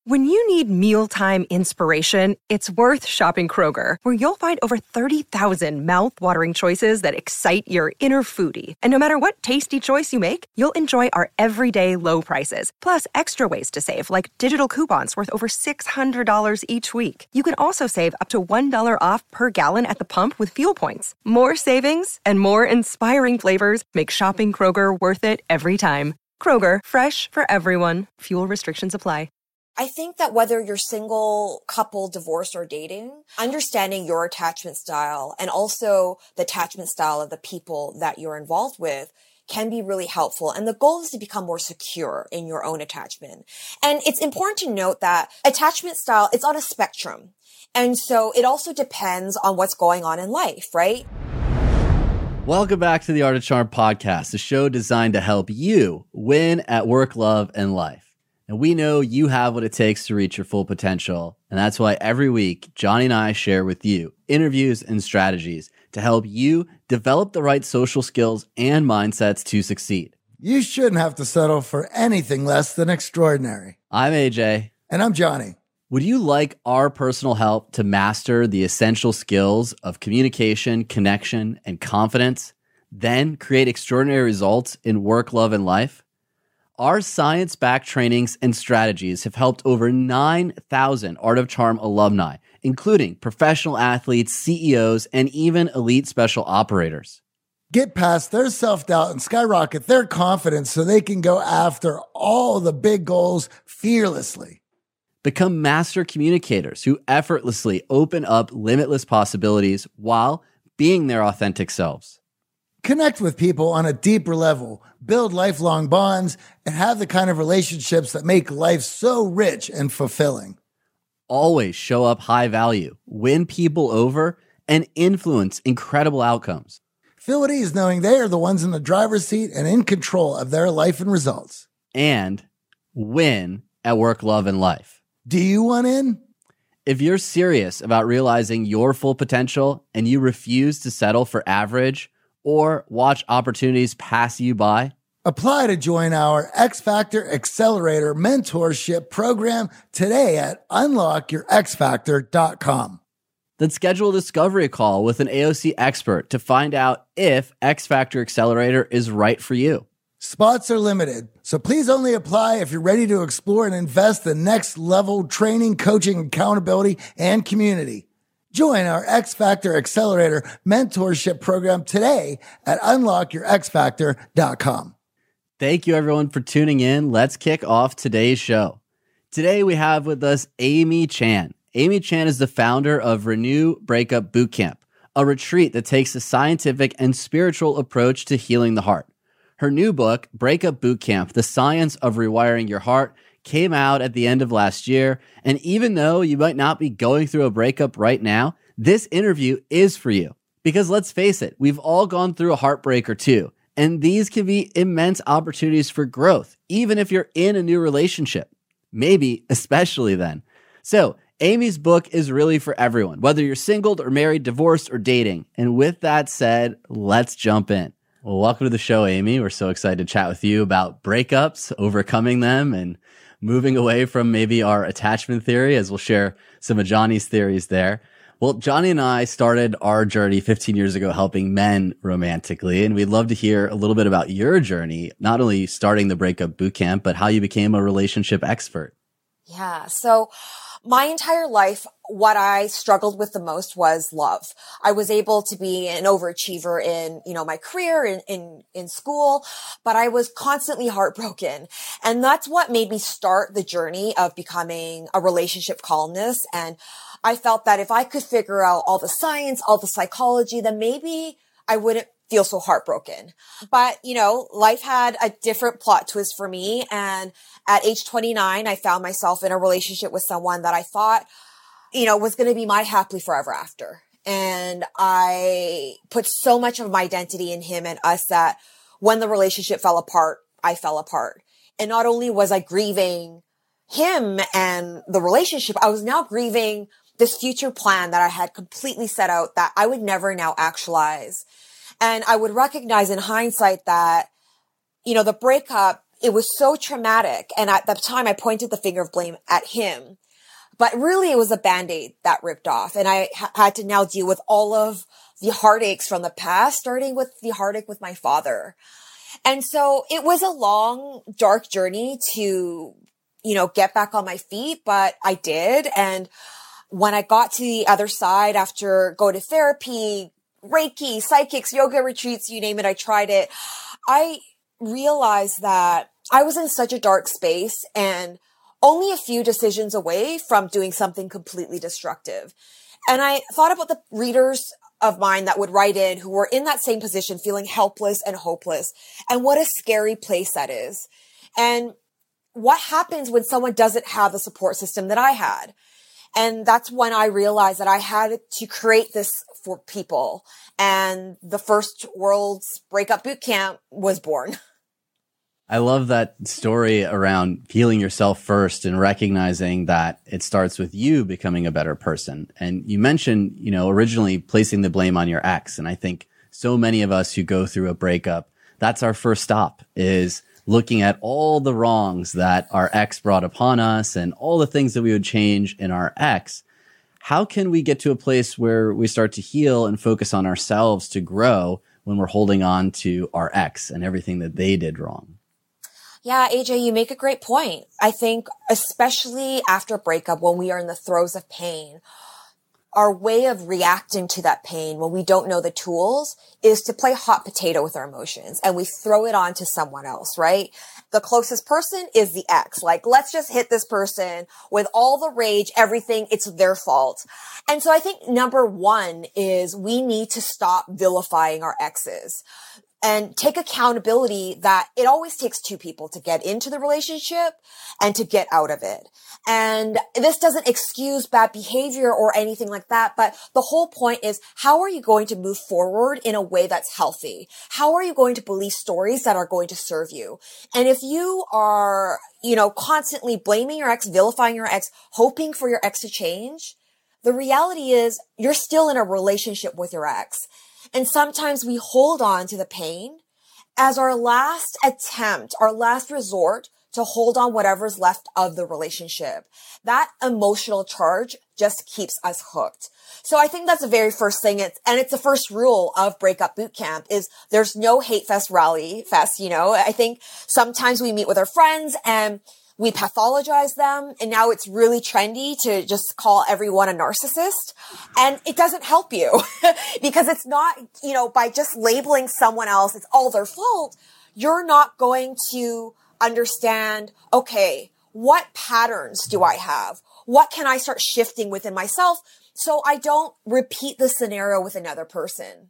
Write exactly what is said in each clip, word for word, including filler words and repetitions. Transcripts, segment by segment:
When you need mealtime inspiration, it's worth shopping Kroger, where you'll find over thirty thousand mouth-watering choices that excite your inner foodie. And no matter what tasty choice you make, you'll enjoy our everyday low prices, plus extra ways to save, like digital coupons worth over six hundred dollars each week. You can also save up to one dollar off per gallon at the pump with fuel points. More savings and more inspiring flavors make shopping Kroger worth it every time. Kroger, fresh for everyone. Fuel restrictions apply. I think that whether you're single, couple, divorced, or dating, understanding your attachment style and also the attachment style of the people that you're involved with can be really helpful. And the goal is to become more secure in your own attachment. And it's important to note that attachment style, it's on a spectrum. And so it also depends on what's going on in life, right? Welcome back to the Art of Charm podcast, a show designed to help you win at work, love, and life. And we know you have what it takes to reach your full potential. And that's why every week, Johnny and I share with you interviews and strategies to help you develop the right social skills and mindsets to succeed. You shouldn't have to settle for anything less than extraordinary. I'm A J. And I'm Johnny. Would you like our personal help to master the essential skills of communication, connection, and confidence, then create extraordinary results in work, love, and life? Our science-backed trainings and strategies have helped over nine thousand Art of Charm alumni, including professional athletes, C E Os, and even elite special operators. Get past their self-doubt and skyrocket their confidence so they can go after all the big goals fearlessly. Become master communicators who effortlessly open up limitless possibilities while being their authentic selves. Connect with people on a deeper level, build lifelong bonds, and have the kind of relationships that make life so rich and fulfilling. Always show up high value, win people over, and influence incredible outcomes. Feel at ease knowing they are the ones in the driver's seat and in control of their life and results. And win at work, love, and life. Do you want in? If you're serious about realizing your full potential and you refuse to settle for average or watch opportunities pass you by, apply to join our X Factor Accelerator mentorship program today at unlock your x factor dot com. Then schedule a discovery call with an A O C expert to find out if X Factor Accelerator is right for you. Spots are limited, so please only apply if you're ready to explore and invest the next level training, coaching, accountability, and community. Join our X Factor Accelerator mentorship program today at unlock your x factor dot com. Thank you, everyone, for tuning in. Let's kick off today's show. Today, we have with us Amy Chan. Amy Chan is the founder of Renew Breakup Bootcamp, a retreat that takes a scientific and spiritual approach to healing the heart. Her new book, Breakup Bootcamp, The Science of Rewiring Your Heart, came out at the end of last year. And even though you might not be going through a breakup right now, this interview is for you. Because let's face it, we've all gone through a heartbreak or two. And these can be immense opportunities for growth, even if you're in a new relationship. Maybe especially then. So Amy's book is really for everyone, whether you're single or married, divorced, or dating. And with that said, let's jump in. Well, welcome to the show, Amy. We're so excited to chat with you about breakups, overcoming them, and moving away from maybe our attachment theory, as we'll share some of Johnny's theories there. Well, Johnny and I started our journey fifteen years ago helping men romantically, and we'd love to hear a little bit about your journey, not only starting the Breakup Bootcamp, but how you became a relationship expert. Yeah. So my entire life, what I struggled with the most was love. I was able to be an overachiever in, you know, my career, in, in, in school, but I was constantly heartbroken. And that's what made me start the journey of becoming a relationship columnist. And I felt that if I could figure out all the science, all the psychology, then maybe I wouldn't feel so heartbroken. But, you know, life had a different plot twist for me. And at age twenty-nine, I found myself in a relationship with someone that I thought, you know, was going to be my happily forever after. And I put so much of my identity in him and us that when the relationship fell apart, I fell apart. And not only was I grieving him and the relationship, I was now grieving this future plan that I had completely set out that I would never now actualize. And I would recognize in hindsight that, you know, the breakup, it was so traumatic. And at the time I pointed the finger of blame at him, but really it was a Band-Aid that ripped off. And I ha- had to now deal with all of the heartaches from the past, starting with the heartache with my father. And so it was a long, dark journey to, you know, get back on my feet, but I did. And when I got to the other side after going to therapy, Reiki, psychics, yoga retreats, you name it, I tried it. I realized that I was in such a dark space and only a few decisions away from doing something completely destructive. And I thought about the readers of mine that would write in who were in that same position, feeling helpless and hopeless, and what a scary place that is. And what happens when someone doesn't have the support system that I had? And that's when I realized that I had to create this for people. And the first World's Breakup Boot Camp was born. I love that story around healing yourself first and recognizing that it starts with you becoming a better person. And you mentioned, you know, originally placing the blame on your ex. And I think so many of us who go through a breakup, that's our first stop, is looking at all the wrongs that our ex brought upon us and all the things that we would change in our ex. How can we get to a place where we start to heal and focus on ourselves to grow when we're holding on to our ex and everything that they did wrong? Yeah, A J, you make a great point. I think especially after a breakup, when we are in the throes of pain, our way of reacting to that pain when we don't know the tools is to play hot potato with our emotions and we throw it on to someone else, right? The closest person is the ex. Like, let's just hit this person with all the rage, everything. It's their fault. And so I think number one is we need to stop vilifying our exes and take accountability that it always takes two people to get into the relationship and to get out of it. And this doesn't excuse bad behavior or anything like that. But the whole point is, how are you going to move forward in a way that's healthy? How are you going to believe stories that are going to serve you? And if you are, you know, constantly blaming your ex, vilifying your ex, hoping for your ex to change, the reality is you're still in a relationship with your ex. And sometimes we hold on to the pain as our last attempt, our last resort to hold on whatever's left of the relationship. That emotional charge just keeps us hooked. So I think that's the very first thing. It's, and it's the first rule of Breakup Boot Camp is there's no hate fest, rally fest. You know, I think sometimes we meet with our friends and we pathologize them. And now it's really trendy to just call everyone a narcissist. And it doesn't help you because it's not, you know, by just labeling someone else, it's all their fault. You're not going to understand, okay, what patterns do I have? What can I start shifting within myself so I don't repeat the scenario with another person?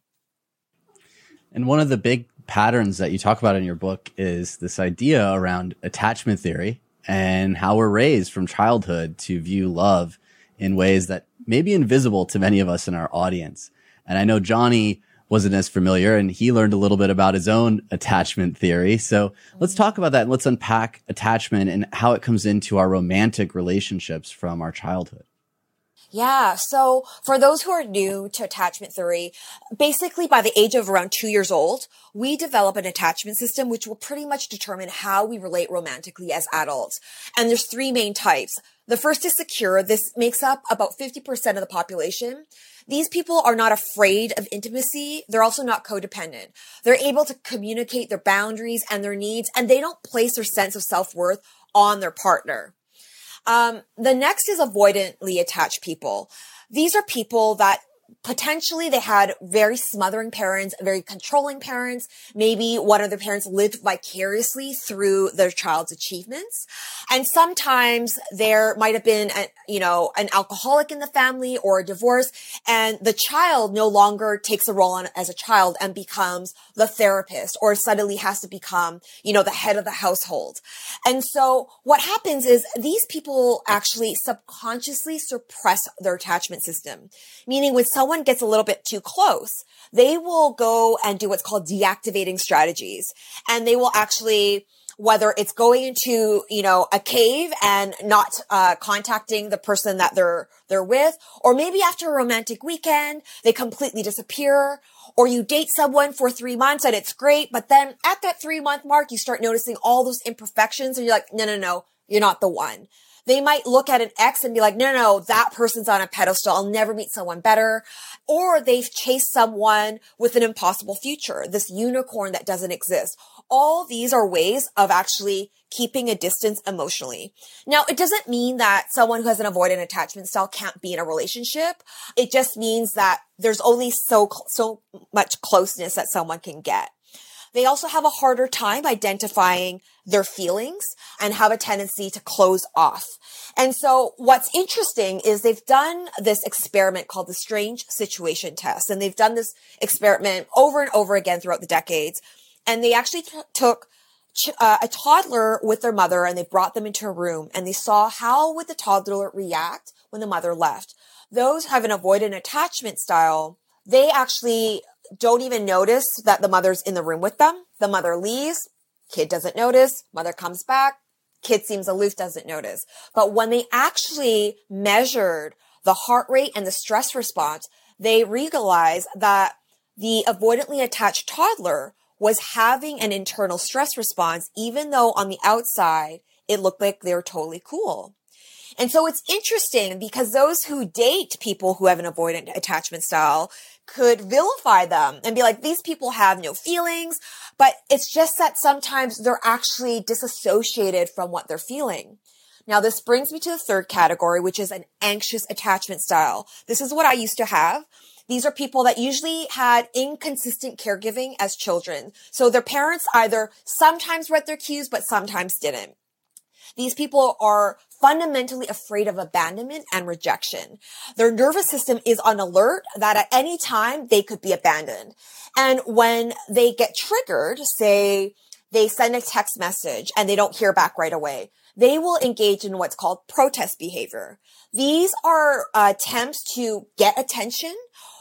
And one of the big patterns that you talk about in your book is this idea around attachment theory and how we're raised from childhood to view love in ways that may be invisible to many of us in our audience. And I know Johnny wasn't as familiar and he learned a little bit about his own attachment theory. So let's talk about that and let's unpack attachment and how it comes into our romantic relationships from our childhood. Yeah. So for those who are new to attachment theory, basically by the age of around two years old, we develop an attachment system, which will pretty much determine how we relate romantically as adults. And there's three main types. The first is secure. This makes up about fifty percent of the population. These people are not afraid of intimacy. They're also not codependent. They're able to communicate their boundaries and their needs, and they don't place their sense of self-worth on their partner. Um, the next is avoidantly attached people. These are people that potentially they had very smothering parents, very controlling parents. Maybe one of their parents lived vicariously through their child's achievements. And sometimes there might have been, a, you know, an alcoholic in the family or a divorce, and the child no longer takes a role on as a child and becomes the therapist or suddenly has to become, you know, the head of the household. And so what happens is these people actually subconsciously suppress their attachment system, meaning when someone gets a little bit too close, they will go and do what's called deactivating strategies. And they will actually whether it's going into, you know, a cave and not uh, contacting the person that they're they're with, or maybe after a romantic weekend, they completely disappear, or you date someone for three months and it's great, but then at that three month mark, you start noticing all those imperfections and you're like, no, no, no, you're not the one. They might look at an ex and be like, no, no, no, that person's on a pedestal. I'll never meet someone better. Or they've chased someone with an impossible future, this unicorn that doesn't exist. All these are ways of actually keeping a distance emotionally. Now, it doesn't mean that someone who has an avoidant attachment style can't be in a relationship. It just means that there's only so, so much closeness that someone can get. They also have a harder time identifying their feelings and have a tendency to close off. And so what's interesting is they've done this experiment called the Strange Situation Test. And they've done this experiment over and over again throughout the decades. And they actually t- took ch- uh, a toddler with their mother and they brought them into a room and they saw how would the toddler react when the mother left. Those who have an avoidant attachment style, they actually don't even notice that the mother's in the room with them. The mother leaves, kid doesn't notice, mother comes back, kid seems aloof, doesn't notice. But when they actually measured the heart rate and the stress response, they realized that the avoidantly attached toddler was having an internal stress response, even though on the outside, it looked like they were totally cool. And so it's interesting because those who date people who have an avoidant attachment style could vilify them and be like, these people have no feelings, but it's just that sometimes they're actually disassociated from what they're feeling. Now, this brings me to the third category, which is an anxious attachment style. This is what I used to have. These are people that usually had inconsistent caregiving as children. So their parents either sometimes read their cues, but sometimes didn't. These people are fundamentally afraid of abandonment and rejection. Their nervous system is on alert that at any time they could be abandoned. And when they get triggered, say they send a text message and they don't hear back right away, they will engage in what's called protest behavior. These are uh, attempts to get attention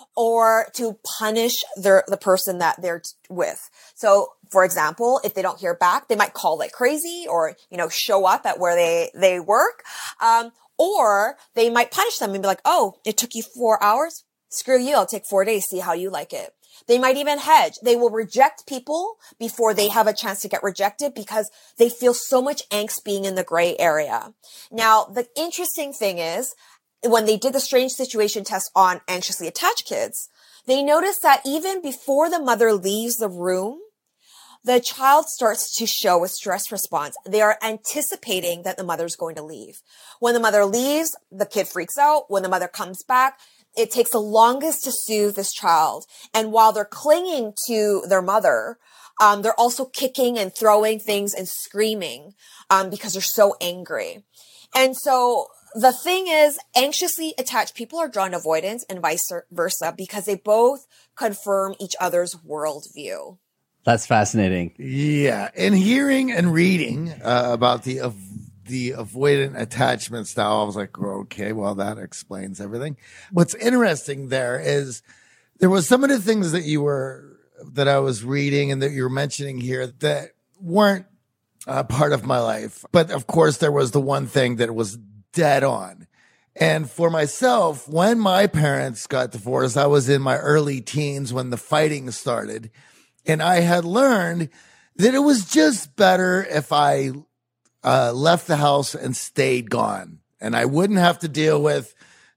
or to punish their, the person that they're t- with. So, for example, if they don't hear back, they might call like crazy or, you know, show up at where they, they work. Um, or they might punish them and be like, oh, it took you four hours? Screw you. I'll take four days. See how you like it. They might even hedge. They will reject people before they have a chance to get rejected because they feel so much angst being in the gray area. Now, the interesting thing is, when they did the Strange Situation Test on anxiously attached kids, they noticed that even before the mother leaves the room, the child starts to show a stress response. They are anticipating that the mother's going to leave. When the mother leaves, the kid freaks out. When the mother comes back, it takes the longest to soothe this child. And while they're clinging to their mother, um, they're also kicking and throwing things and screaming um, because they're so angry. And so the thing is, anxiously attached people are drawn to avoidance and vice versa because they both confirm each other's worldview. That's fascinating. Yeah. And hearing and reading uh, about the of the avoidant attachment style, I was like, okay, well, that explains everything. What's interesting there is there was some of the things that you were, that I was reading and that you were mentioning here that weren't uh, part of my life. But of course, there was the one thing that was dead on. And for myself, when my parents got divorced, I was in my early teens when the fighting started. And I had learned that it was just better if I uh, left the house and stayed gone. And I wouldn't have to deal with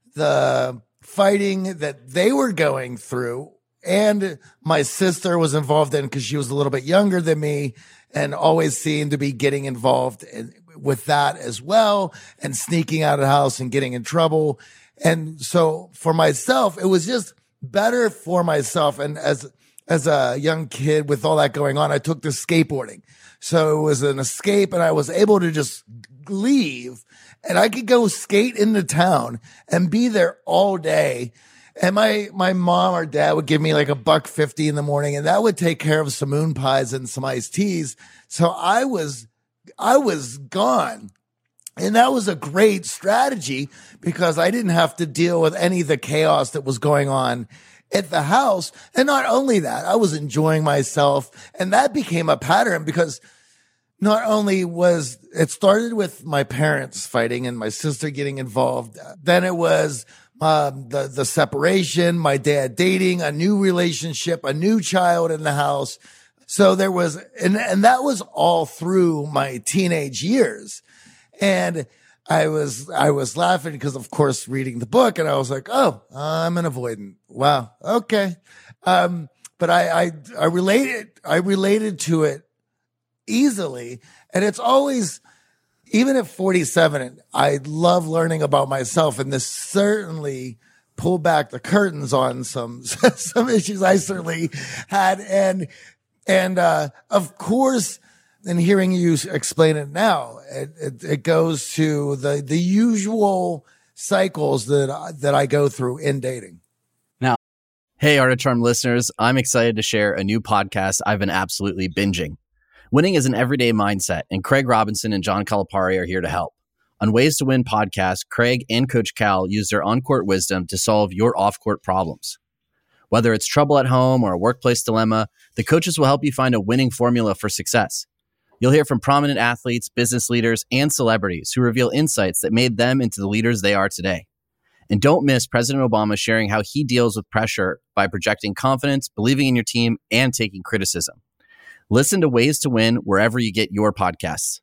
the fighting that they were going through. And my sister was involved in because she was a little bit younger than me and always seemed to be getting involved in, with that as well and sneaking out of the house and getting in trouble. And so for myself, it was just better for myself. And as As a young kid with all that going on, I took to skateboarding. So it was an escape and I was able to just leave and I could go skate into town and be there all day. And my, my mom or dad would give me like a buck fifty in the morning and that would take care of some moon pies and some iced teas. So I was, I was gone. And that was a great strategy because I didn't have to deal with any of the chaos that was going on at the house. And not only that, I was enjoying myself. And that became a pattern because not only was it started with my parents fighting and my sister getting involved, then it was um, the, the separation, my dad dating, a new relationship, a new child in the house. So there was, and, and that was all through my teenage years. And I was, I was laughing because, of course, reading the book, and I was like, oh, I'm an avoidant. Wow. Okay. Um, but I, I, I related, I related to it easily. And it's always, even at forty-seven, I love learning about myself. And this certainly pulled back the curtains on some, some issues I certainly had. And, and, uh, of course, and hearing you explain it now, it, it, it goes to the, the usual cycles that, that I go through in dating. Now, hey, Art of Charm listeners, I'm excited to share a new podcast I've been absolutely binging. Winning is an everyday mindset, and Craig Robinson and John Calipari are here to help. On Ways to Win podcast, Craig and Coach Cal use their on-court wisdom to solve your off-court problems. Whether it's trouble at home or a workplace dilemma, the coaches will help you find a winning formula for success. You'll hear from prominent athletes, business leaders, and celebrities who reveal insights that made them into the leaders they are today. And don't miss President Obama sharing how he deals with pressure by projecting confidence, believing in your team, and taking criticism. Listen to Ways to Win wherever you get your podcasts.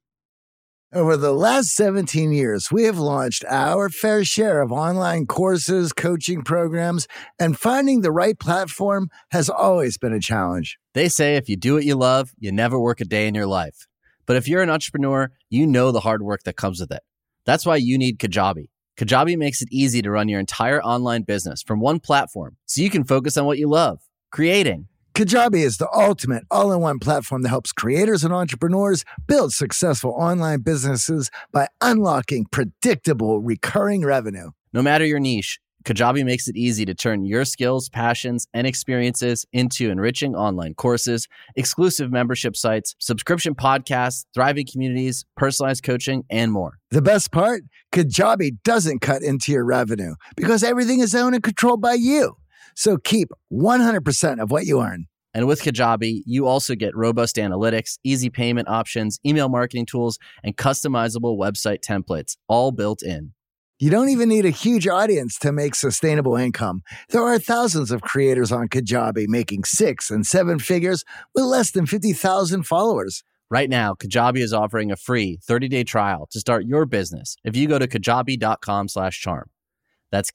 Over the last seventeen years, we have launched our fair share of online courses, coaching programs, and finding the right platform has always been a challenge. They say if you do what you love, you never work a day in your life. But if you're an entrepreneur, you know the hard work that comes with it. That's why you need Kajabi. Kajabi makes it easy to run your entire online business from one platform so you can focus on what you love, creating. Kajabi is the ultimate all-in-one platform that helps creators and entrepreneurs build successful online businesses by unlocking predictable recurring revenue. No matter your niche, Kajabi makes it easy to turn your skills, passions, and experiences into enriching online courses, exclusive membership sites, subscription podcasts, thriving communities, personalized coaching, and more. The best part? Kajabi doesn't cut into your revenue because everything is owned and controlled by you. So keep one hundred percent of what you earn. And with Kajabi, you also get robust analytics, easy payment options, email marketing tools, and customizable website templates, all built in. You don't even need a huge audience to make sustainable income. There are thousands of creators on Kajabi making six and seven figures with less than fifty thousand followers. Right now, Kajabi is offering a free thirty-day trial to start your business if you go to kajabi.com slash charm. That's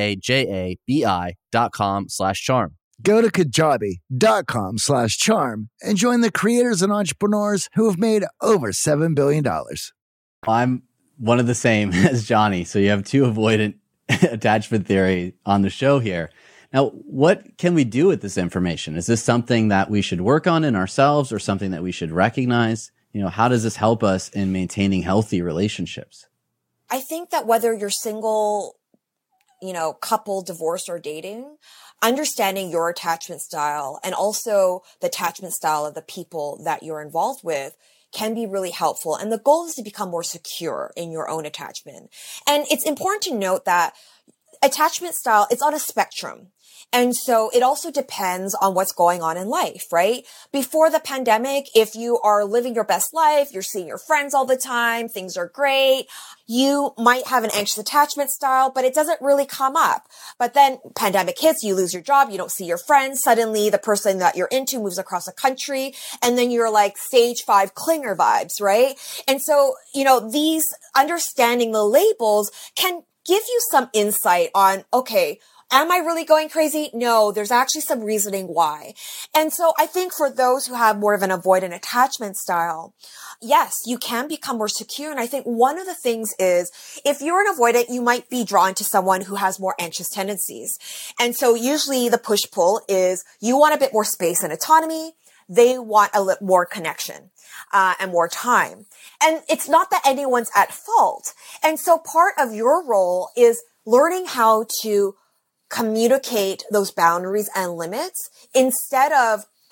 K-A-J-A-B-I dot com slash charm. Go to kajabi.com slash charm and join the creators and entrepreneurs who have made over seven billion dollars. I'm one of the same as Johnny. So you have two avoidant attachment theory on the show here. Now, what can we do with this information? Is this something that we should work on in ourselves or something that we should recognize? You know, how does this help us in maintaining healthy relationships? I think that whether you're single, you know, couple, divorced, or dating, understanding your attachment style and also the attachment style of the people that you're involved with can be really helpful. And the goal is to become more secure in your own attachment. And it's important to note that attachment style, it's on a spectrum. And so it also depends on what's going on in life, right? Before the pandemic, if you are living your best life, you're seeing your friends all the time, things are great, you might have an anxious attachment style, but it doesn't really come up. But then pandemic hits, you lose your job, you don't see your friends, suddenly the person that you're into moves across the country, and then you're like stage five clinger vibes, right? And so, you know, these understanding the labels can give you some insight on, okay, am I really going crazy? No, there's actually some reasoning why. And so I think for those who have more of an avoidant attachment style, yes, you can become more secure. And I think one of the things is if you're an avoidant, you might be drawn to someone who has more anxious tendencies. And so usually the push-pull is you want a bit more space and autonomy. They want a little more connection. Uh, and more time. And it's not that anyone's at fault. And so part of your role is learning how to communicate those boundaries and limits instead of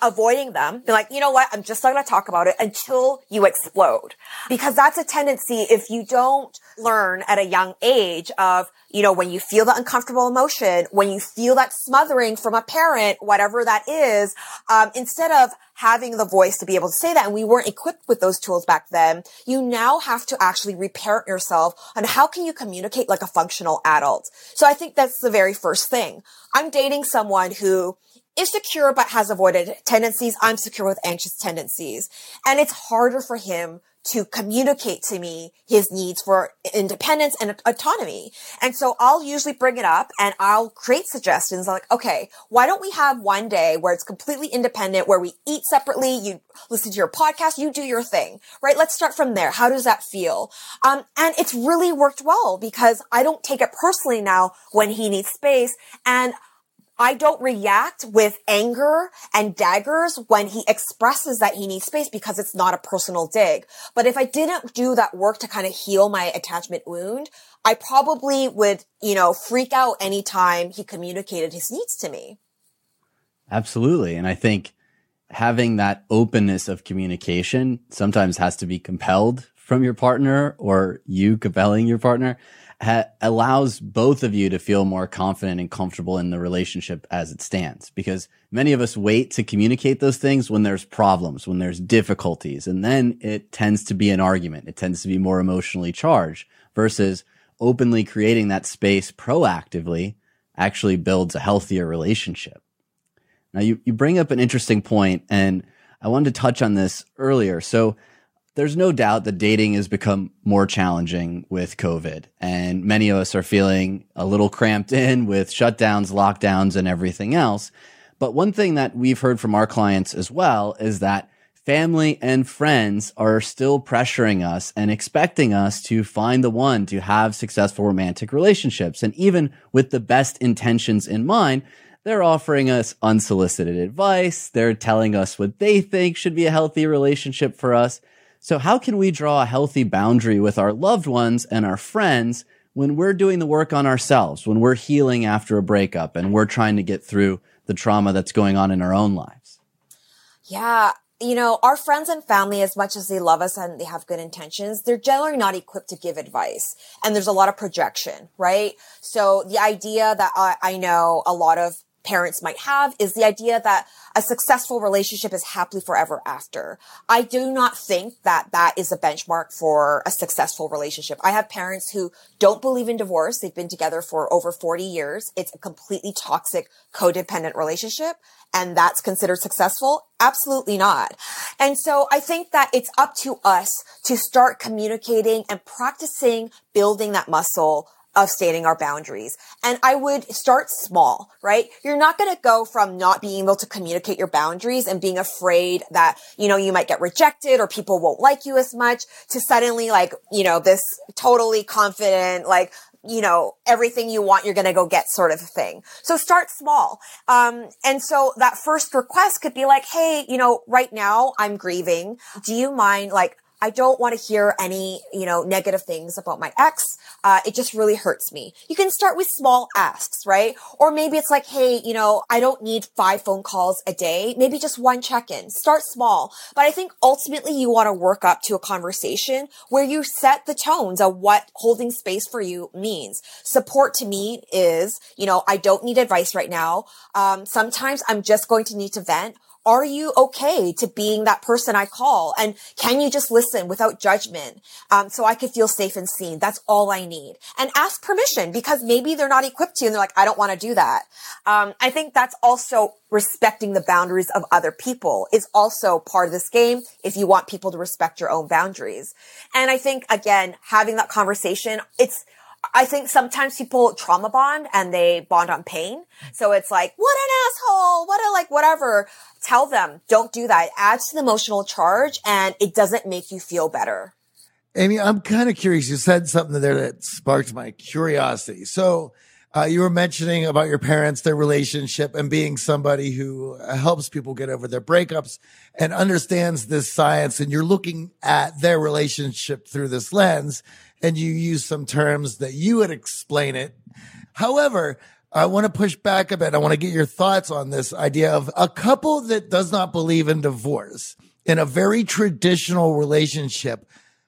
avoiding them. Be like, you know what? I'm just not going to talk about it until you explode. Because that's a tendency if you don't learn at a young age of, you know, when you feel that uncomfortable emotion, when you feel that smothering from a parent, whatever that is, um, instead of having the voice to be able to say that, and we weren't equipped with those tools back then, you now have to actually reparent yourself on how can you communicate like a functional adult. So I think that's the very first thing. I'm dating someone who is secure but has avoided tendencies. I'm secure with anxious tendencies. And it's harder for him to communicate to me his needs for independence and autonomy. And so I'll usually bring it up and I'll create suggestions like, okay, why don't we have one day where it's completely independent, where we eat separately, you listen to your podcast, you do your thing, right? Let's start from there. How does that feel? Um, and it's really worked well because I don't take it personally now when he needs space, and I don't react with anger and daggers when he expresses that he needs space because it's not a personal dig. But if I didn't do that work to kind of heal my attachment wound, I probably would, you know, freak out anytime he communicated his needs to me. Absolutely. And I think having that openness of communication sometimes has to be compelled from your partner, or you compelling your partner. Ha- allows both of you to feel more confident and comfortable in the relationship as it stands. Because many of us wait to communicate those things when there's problems, when there's difficulties, and then it tends to be an argument. It tends to be more emotionally charged versus openly creating that space proactively actually builds a healthier relationship. Now, you, you bring up an interesting point, and I wanted to touch on this earlier. So there's no doubt that dating has become more challenging with COVID, and many of us are feeling a little cramped in with shutdowns, lockdowns, and everything else. But one thing that we've heard from our clients as well is that family and friends are still pressuring us and expecting us to find the one to have successful romantic relationships. And even with the best intentions in mind, they're offering us unsolicited advice. They're telling us what they think should be a healthy relationship for us. So how can we draw a healthy boundary with our loved ones and our friends when we're doing the work on ourselves, when we're healing after a breakup and we're trying to get through the trauma that's going on in our own lives? Yeah. You know, our friends and family, as much as they love us and they have good intentions, they're generally not equipped to give advice. And there's a lot of projection, right? So the idea that I, I know a lot of parents might have is the idea that a successful relationship is happily forever after. I do not think that that is a benchmark for a successful relationship. I have parents who don't believe in divorce. They've been together for over forty years. It's a completely toxic, codependent relationship, and that's considered successful? Absolutely not. And so I think that it's up to us to start communicating and practicing building that muscle of stating our boundaries. And I would start small, right? You're not going to go from not being able to communicate your boundaries and being afraid that, you know, you might get rejected or people won't like you as much to suddenly like, you know, this totally confident, like, you know, everything you want, you're going to go get sort of thing. So start small. Um, and so that first request could be like, hey, you know, right now I'm grieving. Do you mind, like, I don't want to hear any, you know, negative things about my ex. Uh, it just really hurts me. You can start with small asks, right? Or maybe it's like, hey, you know, I don't need five phone calls a day. Maybe just one check-in. Start small. But I think ultimately you want to work up to a conversation where you set the tones of what holding space for you means. Support to me is, you know, I don't need advice right now. Um, sometimes I'm just going to need to vent. Are you okay to being that person I call? And can you just listen without judgment? Um, so I could feel safe and seen. That's all I need. And ask permission because maybe they're not equipped to and they're like, I don't want to do that. Um, I think that's also respecting the boundaries of other people is also part of this game if you want people to respect your own boundaries. And I think, again, having that conversation, it's, I think sometimes people trauma bond and they bond on pain. So it's like, what an asshole, what a like, whatever. Tell them, don't do that. It adds to the emotional charge and it doesn't make you feel better. Amy, I'm kind of curious. You said something there that sparked my curiosity. So uh, you were mentioning about your parents, their relationship, and being somebody who helps people get over their breakups and understands this science. And you're looking at their relationship through this lens, and you use some terms that you would explain it. However, I want to push back a bit. I want to get your thoughts on this idea of a couple that does not believe in divorce in a very traditional relationship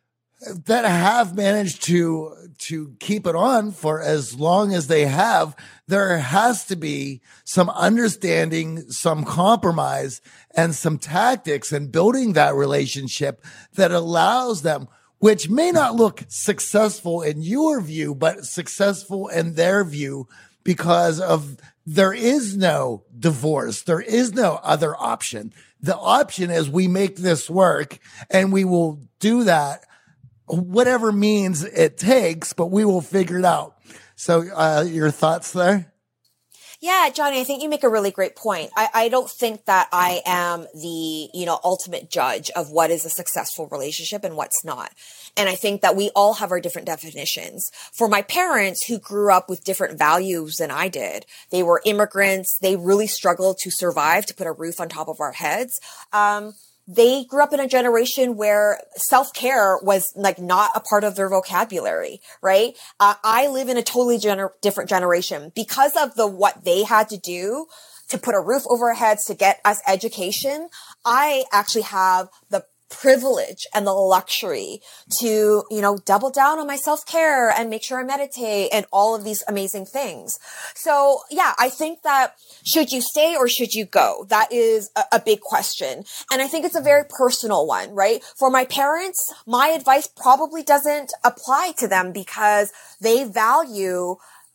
that have managed to, to keep it on for as long as they have. There has to be some understanding, some compromise, and some tactics in building that relationship that allows them, which may not look successful in your view, but successful in their view, because of there is no divorce. There is no other option. The option is we make this work, and we will do that whatever means it takes, but we will figure it out. So, uh, your thoughts there? Yeah, Johnny, I think you make a really great point. I, I don't think that I am the, you know, ultimate judge of what is a successful relationship and what's not. And I think that we all have our different definitions. For my parents who grew up with different values than I did, they were immigrants. They really struggled to survive, to put a roof on top of our heads. Um, They grew up in a generation where self-care was like not a part of their vocabulary, right? Uh, I live in a totally gener- different generation because of the, what they had to do to put a roof over our heads, to get us education. I actually have the privilege and the luxury to, you know, double down on my self-care and make sure I meditate and all of these amazing things. So yeah, I think that should you stay or should you go? That is a, a big question. And I think it's a very personal one, right? For my parents, my advice probably doesn't apply to them because they value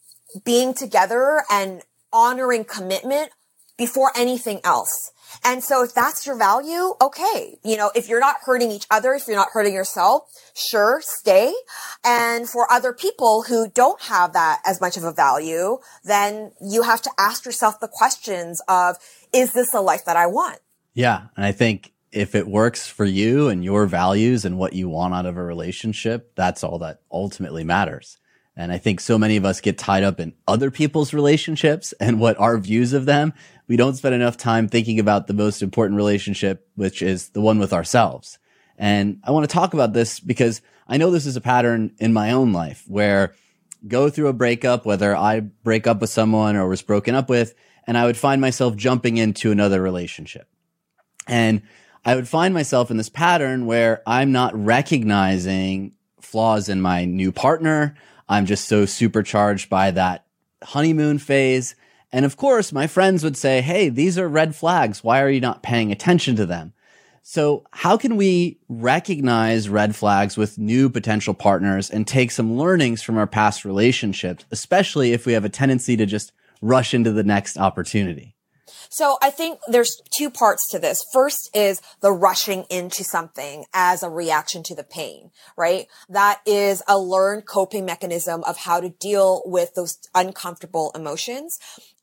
being together and honoring commitment before anything else. And so if that's your value, okay. You know, if you're not hurting each other, if you're not hurting yourself, sure, stay. And for other people who don't have that as much of a value, then you have to ask yourself the questions of, is this a life that I want? Yeah. And I think if it works for you and your values and what you want out of a relationship, that's all that ultimately matters. And I think so many of us get tied up in other people's relationships and what our views of them. We don't spend enough time thinking about the most important relationship, which is the one with ourselves. And I want to talk about this because I know this is a pattern in my own life where go through a breakup, whether I break up with someone or was broken up with, and I would find myself jumping into another relationship. And I would find myself in this pattern where I'm not recognizing flaws in my new partner. I'm just so supercharged by that honeymoon phase. And of course, my friends would say, hey, these are red flags. Why are you not paying attention to them? So how can we recognize red flags with new potential partners and take some learnings from our past relationships, especially if we have a tendency to just rush into the next opportunity? So I think there's two parts to this. First is the rushing into something as a reaction to the pain, right? That is a learned coping mechanism of how to deal with those uncomfortable emotions.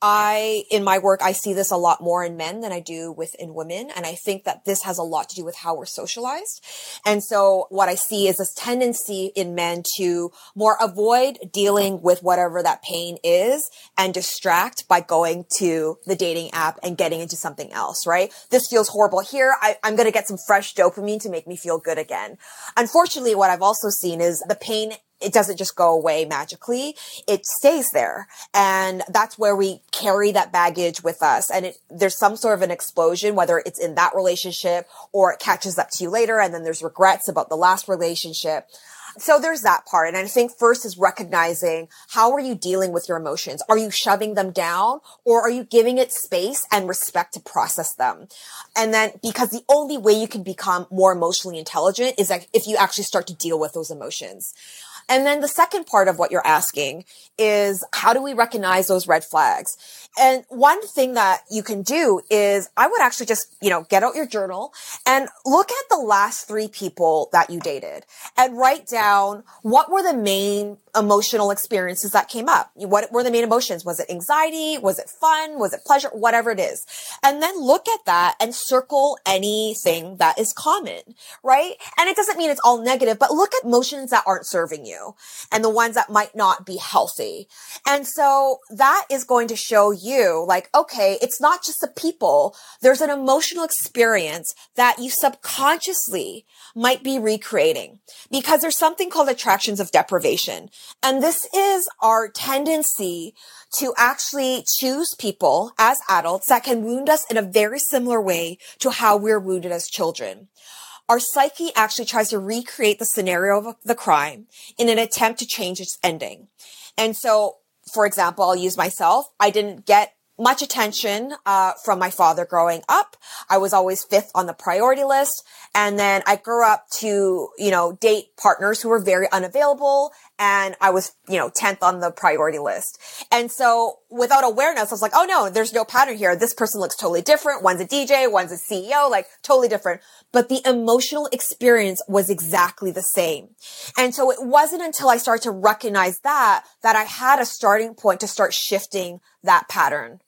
I, in my work, I see this a lot more in men than I do within women. And I think that this has a lot to do with how we're socialized. And so what I see is this tendency in men to more avoid dealing with whatever that pain is and distract by going to the dating app and getting into something else, right? This feels horrible here. I, I'm going to get some fresh dopamine to make me feel good again. Unfortunately, what I've also seen is the pain, it doesn't just go away magically. It stays there. And that's where we carry that baggage with us. And it, there's some sort of an explosion, whether it's in that relationship or it catches up to you later. And then there's regrets about the last relationship. So there's that part. And I think first is recognizing, how are you dealing with your emotions? Are you shoving them down, or are you giving it space and respect to process them? And then, because the only way you can become more emotionally intelligent is that if you actually start to deal with those emotions. And then the second part of what you're asking is, how do we recognize those red flags? And one thing that you can do is, I would actually just, you know, get out your journal and look at the last three people that you dated and write down, what were the main emotional experiences that came up? What were the main emotions? Was it anxiety? Was it fun? Was it pleasure? Whatever it is. And then look at that and circle anything that is common, right? And it doesn't mean it's all negative, but look at emotions that aren't serving you and the ones that might not be healthy. And so that is going to show you, like, okay, it's not just the people. There's an emotional experience that you subconsciously might be recreating, because there's something called attractions of deprivation. And this is our tendency to actually choose people as adults that can wound us in a very similar way to how we're wounded as children. Our psyche actually tries to recreate the scenario of the crime in an attempt to change its ending. And so, for example, I'll use myself. I didn't get much attention uh from my father growing up. I was always fifth on the priority list. And then I grew up to, you know, date partners who were very unavailable. And I was, you know, tenth on the priority list. And so without awareness, I was like, oh no, there's no pattern here. This person looks totally different. One's a D J, one's a C E O, like totally different. But the emotional experience was exactly the same. And so it wasn't until I started to recognize that, that I had a starting point to start shifting that pattern.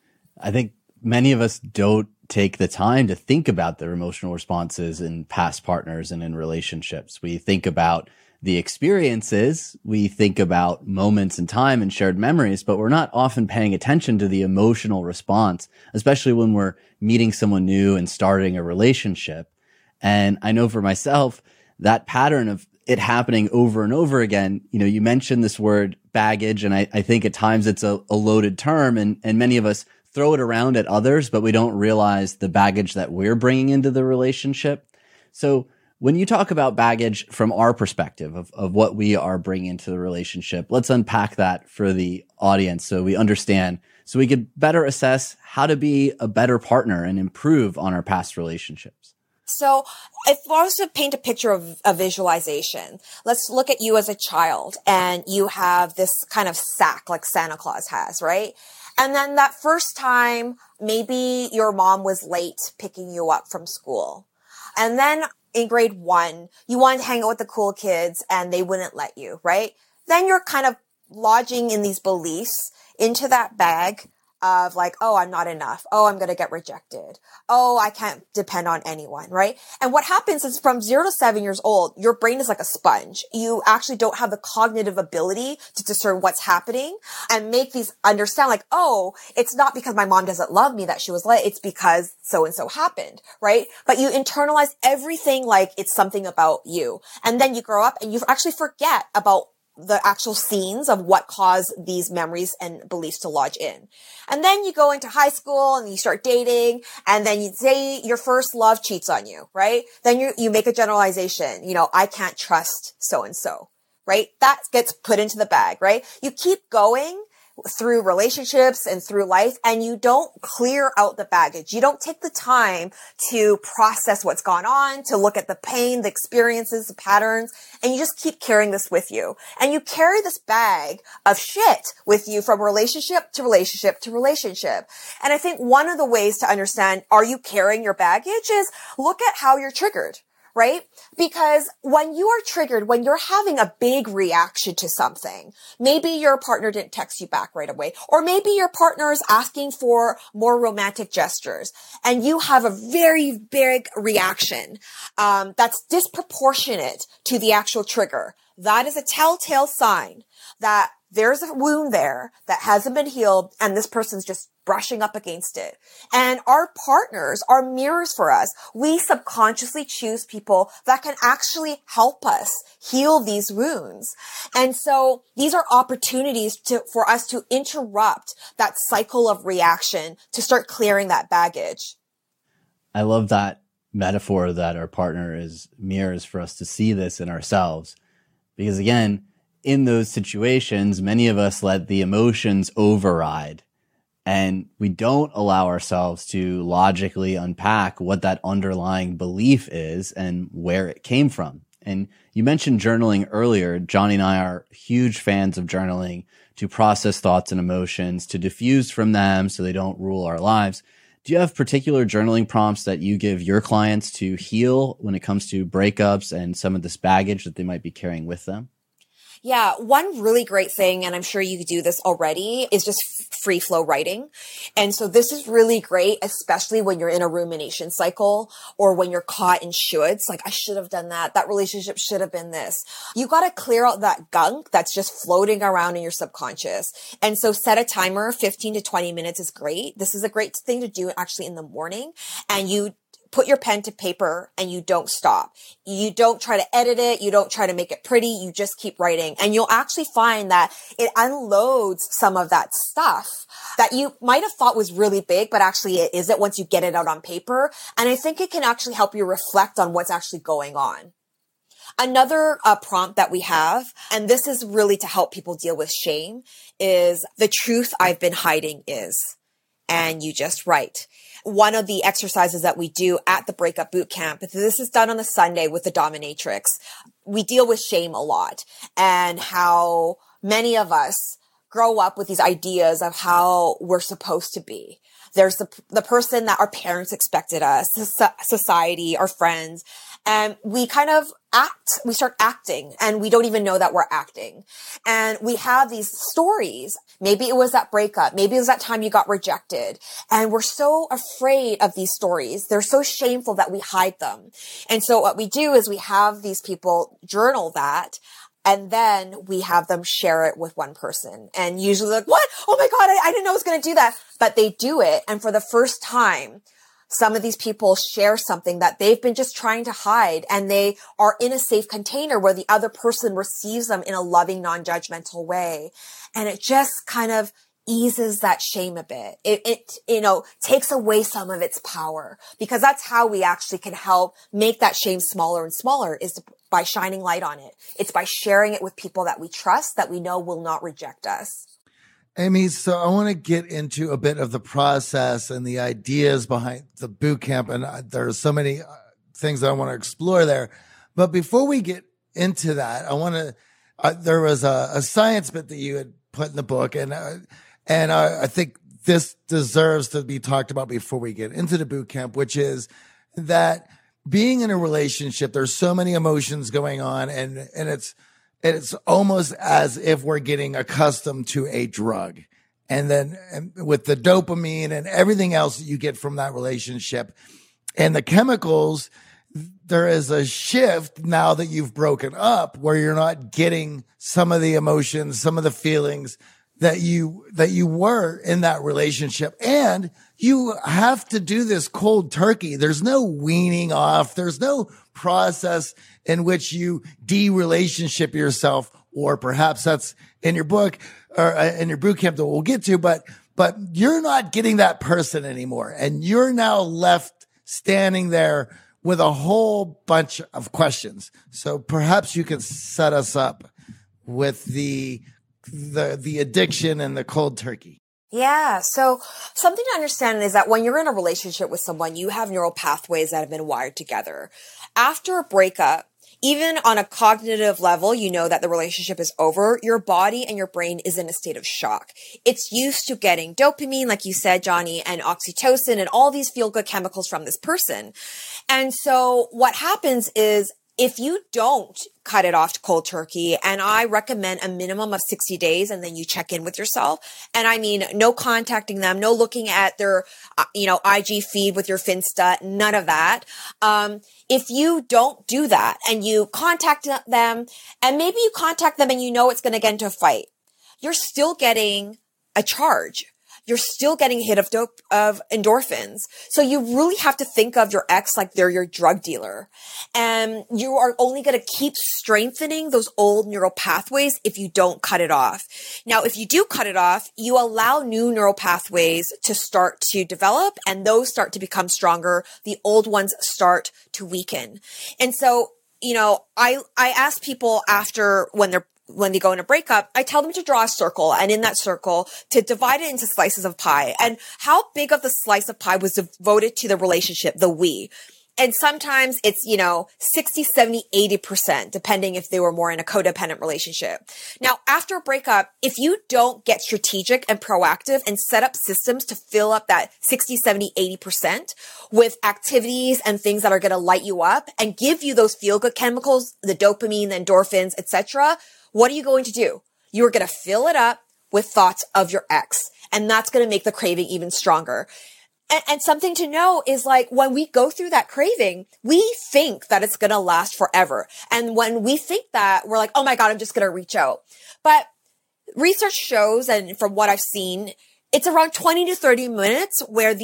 I think many of us don't take the time to think about their emotional responses in past partners and in relationships. We think about the experiences, we think about moments in time and shared memories, but we're not often paying attention to the emotional response, especially when we're meeting someone new and starting a relationship. And I know for myself, that pattern of it happening over and over again, you know, you mentioned this word baggage, and I, I think at times it's a, a loaded term, and, and many of us throw it around at others, but we don't realize the baggage that we're bringing into the relationship. So when you talk about baggage from our perspective of, of what we are bringing into the relationship, let's unpack that for the audience so we understand, so we could better assess how to be a better partner and improve on our past relationships. So if I was to paint a picture of a visualization, let's look at you as a child and you have this kind of sack like Santa Claus has, right? And then that first time, maybe your mom was late picking you up from school. And then in grade one, you wanted to hang out with the cool kids and they wouldn't let you, right? Then you're kind of lodging in these beliefs into that bag of like, oh, I'm not enough. Oh, I'm going to get rejected. Oh, I can't depend on anyone, right? And what happens is from zero to seven years old, your brain is like a sponge. You actually don't have the cognitive ability to discern what's happening and make these understand like, oh, it's not because my mom doesn't love me that she was late. It's because so-and-so happened, right? But you internalize everything like it's something about you. And then you grow up and you actually forget about the actual scenes of what caused these memories and beliefs to lodge in. And then you go into high school and you start dating, and then you say your first love cheats on you, right? Then you, you make a generalization, you know, I can't trust so-and-so, right? That gets put into the bag, right? You keep going through relationships and through life, and you don't clear out the baggage. You don't take the time to process what's gone on, to look at the pain, the experiences, the patterns, and you just keep carrying this with you. And you carry this bag of shit with you from relationship to relationship to relationship. And I think one of the ways to understand, are you carrying your baggage, is look at how you're triggered. Right? Because when you are triggered, when you're having a big reaction to something, maybe your partner didn't text you back right away, or maybe your partner is asking for more romantic gestures, and you have a very big reaction um, that's disproportionate to the actual trigger. That is a telltale sign that there's a wound there that hasn't been healed, and this person's just brushing up against it. And our partners are mirrors for us. We subconsciously choose people that can actually help us heal these wounds. And so these are opportunities to, for us to interrupt that cycle of reaction, to start clearing that baggage. I love that metaphor that our partner is mirrors for us to see this in ourselves. Because again, in those situations, many of us let the emotions override, and we don't allow ourselves to logically unpack what that underlying belief is and where it came from. And you mentioned journaling earlier. Johnny and I are huge fans of journaling to process thoughts and emotions, to diffuse from them so they don't rule our lives. Do you have particular journaling prompts that you give your clients to heal when it comes to breakups and some of this baggage that they might be carrying with them? Yeah, one really great thing, and I'm sure you do this already, is just free flow writing. And so this is really great, especially when you're in a rumination cycle or when you're caught in shoulds. Like, I should have done that. That relationship should have been this. You got to clear out that gunk that's just floating around in your subconscious. And so set a timer. fifteen to twenty minutes is great. This is a great thing to do actually in the morning. And you put your pen to paper and you don't stop. You don't try to edit it. You don't try to make it pretty. You just keep writing. And you'll actually find that it unloads some of that stuff that you might have thought was really big, but actually it isn't once you get it out on paper. And I think it can actually help you reflect on what's actually going on. Another uh, prompt that we have, and this is really to help people deal with shame, is the truth I've been hiding is, and you just write. One of the exercises that we do at the Breakup Bootcamp, this is done on the Sunday with the dominatrix. We deal with shame a lot and how many of us grow up with these ideas of how we're supposed to be. There's the, the person that our parents expected us, society, our friends, and we kind of act, we start acting and we don't even know that we're acting. And we have these stories. Maybe it was that breakup. Maybe it was that time you got rejected. And we're so afraid of these stories. They're so shameful that we hide them. And so what we do is we have these people journal that. And then we have them share it with one person. And usually like, what? Oh my God, I, I didn't know I was going to do that. But they do it. And for the first time, some of these people share something that they've been just trying to hide, and they are in a safe container where the other person receives them in a loving, non-judgmental way. And it just kind of eases that shame a bit. It, it, you know, takes away some of its power, because that's how we actually can help make that shame smaller and smaller, is to, by shining light on it. It's by sharing it with people that we trust, that we know will not reject us. Amy, so I want to get into a bit of the process and the ideas behind the boot camp. And uh, there are so many uh, things that I want to explore there. But before we get into that, I want to, uh, there was a, a science bit that you had put in the book. And, uh, and uh, I think this deserves to be talked about before we get into the boot camp, which is that being in a relationship, there's so many emotions going on, and, and it's, it's almost as if we're getting accustomed to a drug. And then and with the dopamine and everything else that you get from that relationship and the chemicals, there is a shift now that you've broken up where you're not getting some of the emotions, some of the feelings that you, that you were in that relationship. And you have to do this cold turkey. There's no weaning off. There's no process in which you de-relationship yourself, or perhaps that's in your book or in your boot camp that we'll get to, but, but you're not getting that person anymore. And you're now left standing there with a whole bunch of questions. So perhaps you can set us up with the, the, the addiction and the cold turkey. Yeah. So something to understand is that when you're in a relationship with someone, you have neural pathways that have been wired together. After a breakup, even on a cognitive level, you know that the relationship is over. Your body and your brain is in a state of shock. It's used to getting dopamine, like you said, Johnny, and oxytocin and all these feel-good chemicals from this person. And so what happens is, if you don't cut it off cold turkey, and I recommend a minimum of sixty days, and then you check in with yourself. And I mean, no contacting them, no looking at their, uh, you know, I G feed with your Finsta, none of that. Um, if you don't do that and you contact them, and maybe you contact them and you know it's going to get into a fight, you're still getting a charge. You're still getting a hit of dope, of endorphins. So you really have to think of your ex like they're your drug dealer. And you are only going to keep strengthening those old neural pathways if you don't cut it off. Now, if you do cut it off, you allow new neural pathways to start to develop, and those start to become stronger. The old ones start to weaken. And so, you know, I, I ask people after when they're when they go in a breakup, I tell them to draw a circle, and in that circle to divide it into slices of pie. And how big of the slice of pie was devoted to the relationship, the we. And sometimes it's, you know, sixty, seventy, eighty percent, depending if they were more in a codependent relationship. Now, after a breakup, if you don't get strategic and proactive and set up systems to fill up that sixty, seventy, eighty percent with activities and things that are going to light you up and give you those feel-good chemicals, the dopamine, the endorphins, et cetera, what are you going to do? You're going to fill it up with thoughts of your ex, and that's going to make the craving even stronger. And, and something to know is, like, when we go through that craving, we think that it's going to last forever. And when we think that, we're like, oh my God, I'm just going to reach out. But research shows, and from what I've seen, it's around twenty to thirty minutes where the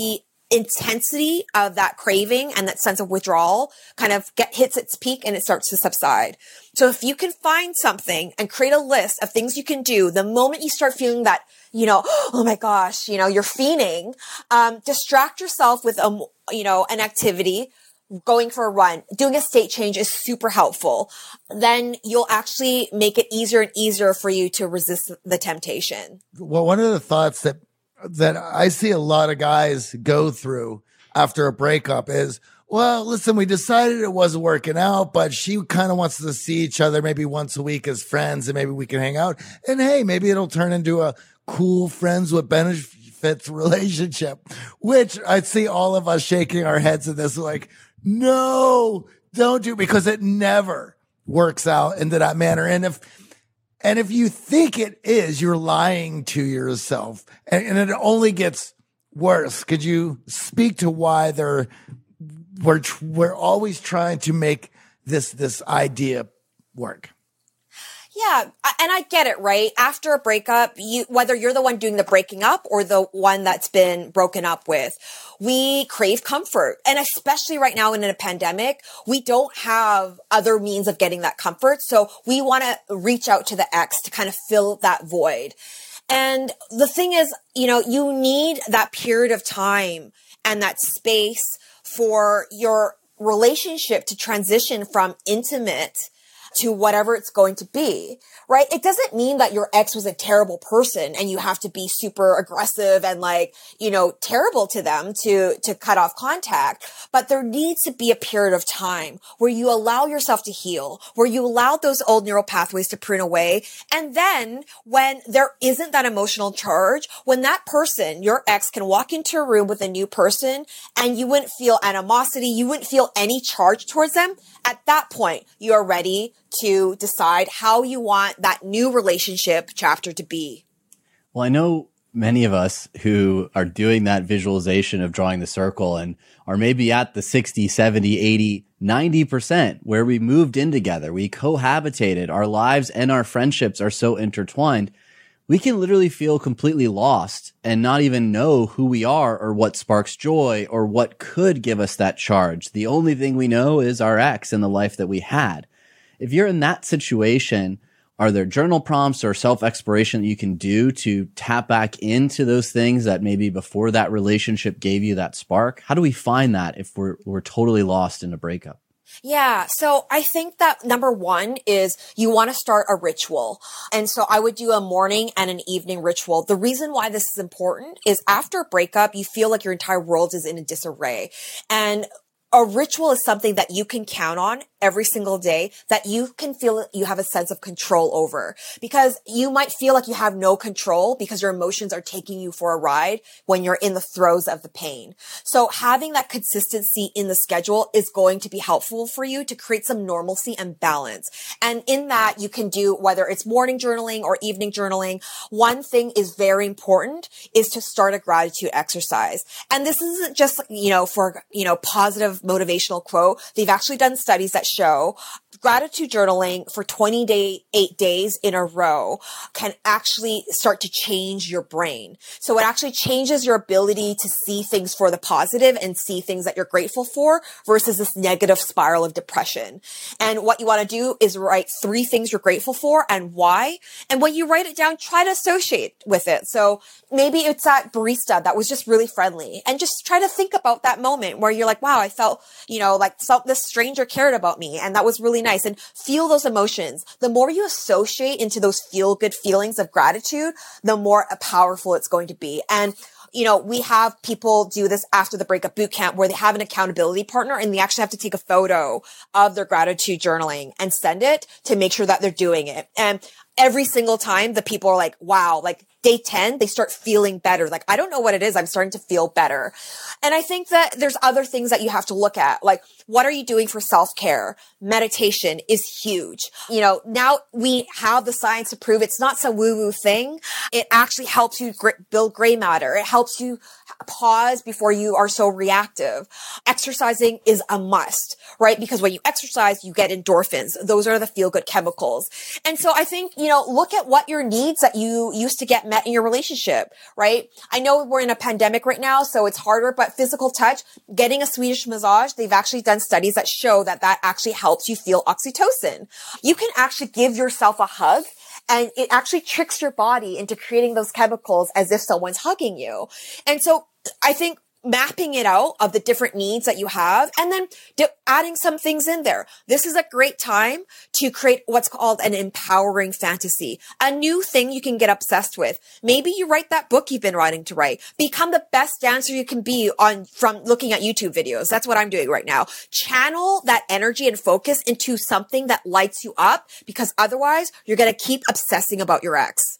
intensity of that craving and that sense of withdrawal kind of get, hits its peak and it starts to subside. So if you can find something and create a list of things you can do the moment you start feeling that, you know, oh my gosh, you know, you're fiending, um, distract yourself with, a, you know, an activity. Going for a run, doing a state change is super helpful. Then you'll actually make it easier and easier for you to resist the temptation. Well, one of the thoughts that that I see a lot of guys go through after a breakup is, well, listen, we decided it wasn't working out, but she kind of wants to see each other maybe once a week as friends, and maybe we can hang out. And hey, maybe it'll turn into a cool friends with benefits relationship, which I see all of us shaking our heads at this like, no, don't do, because it never works out into that manner. And if, and if you think it is, you're lying to yourself, and, and it only gets worse. Could you speak to why they're, we're, we're always trying to make this, this idea work? Yeah. And I get it, right? After a breakup, you, whether you're the one doing the breaking up or the one that's been broken up with, we crave comfort. And especially right now in a pandemic, we don't have other means of getting that comfort. So we want to reach out to the ex to kind of fill that void. And the thing is, you know, you need that period of time and that space for your relationship to transition from intimate to whatever it's going to be, right? It doesn't mean that your ex was a terrible person and you have to be super aggressive and like, you know, terrible to them to, to cut off contact. But there needs to be a period of time where you allow yourself to heal, where you allow those old neural pathways to prune away. And then when there isn't that emotional charge, when that person, your ex, can walk into a room with a new person and you wouldn't feel animosity, you wouldn't feel any charge towards them, at that point, you are ready to decide how you want that new relationship chapter to be. Well, I know many of us who are doing that visualization of drawing the circle and are maybe at the sixty, seventy, eighty, ninety percent where we moved in together. We cohabitated. Our lives and our friendships are so intertwined. We can literally feel completely lost and not even know who we are or what sparks joy or what could give us that charge. The only thing we know is our ex and the life that we had. If you're in that situation, are there journal prompts or self-exploration that you can do to tap back into those things that maybe before that relationship gave you that spark? How do we find that if we're, we're totally lost in a breakup? Yeah. So I think that number one is you want to start a ritual. And so I would do a morning and an evening ritual. The reason why this is important is after a breakup, you feel like your entire world is in a disarray. And a ritual is something that you can count on every single day, that you can feel you have a sense of control over, because you might feel like you have no control because your emotions are taking you for a ride when you're in the throes of the pain. So having that consistency in the schedule is going to be helpful for you to create some normalcy and balance. And in that, you can do, whether it's morning journaling or evening journaling, one thing is very important is to start a gratitude exercise. And this isn't just, you know, for, you know, positive motivational quote. They've actually done studies that show gratitude journaling for twenty-eight days in a row can actually start to change your brain. So it actually changes your ability to see things for the positive and see things that you're grateful for versus this negative spiral of depression. And what you want to do is write three things you're grateful for and why. And when you write it down, try to associate with it. So maybe it's that barista that was just really friendly, and just try to think about that moment where you're like, wow, I felt, you know, like felt this stranger cared about me. And that was really nice. And feel those emotions. The more you associate into those feel good feelings of gratitude, the more powerful it's going to be. And you know, we have people do this after the breakup boot camp where they have an accountability partner and they actually have to take a photo of their gratitude journaling and send it to make sure that they're doing it. And every single time the people are like, wow, like day ten, they start feeling better. Like, I don't know what it is. I'm starting to feel better. And I think that there's other things that you have to look at. Like, what are you doing for self-care? Meditation is huge. You know, now we have the science to prove it's not some woo-woo thing. It actually helps you gr- build gray matter. It helps you pause before you are so reactive. Exercising is a must, right? Because when you exercise, you get endorphins. Those are the feel-good chemicals. And so I think, you know, look at what your needs that you used to get met in your relationship, right? I know we're in a pandemic right now, so it's harder, but physical touch, getting a Swedish massage, they've actually done studies that show that that actually helps you feel oxytocin. You can actually give yourself a hug, and it actually tricks your body into creating those chemicals as if someone's hugging you. And so I think mapping it out of the different needs that you have, and then di- adding some things in there. This is a great time to create what's called an empowering fantasy, a new thing you can get obsessed with. Maybe you write that book you've been writing to write. Become the best dancer you can be on from looking at YouTube videos. That's what I'm doing right now. Channel that energy and focus into something that lights you up, because otherwise you're going to keep obsessing about your ex.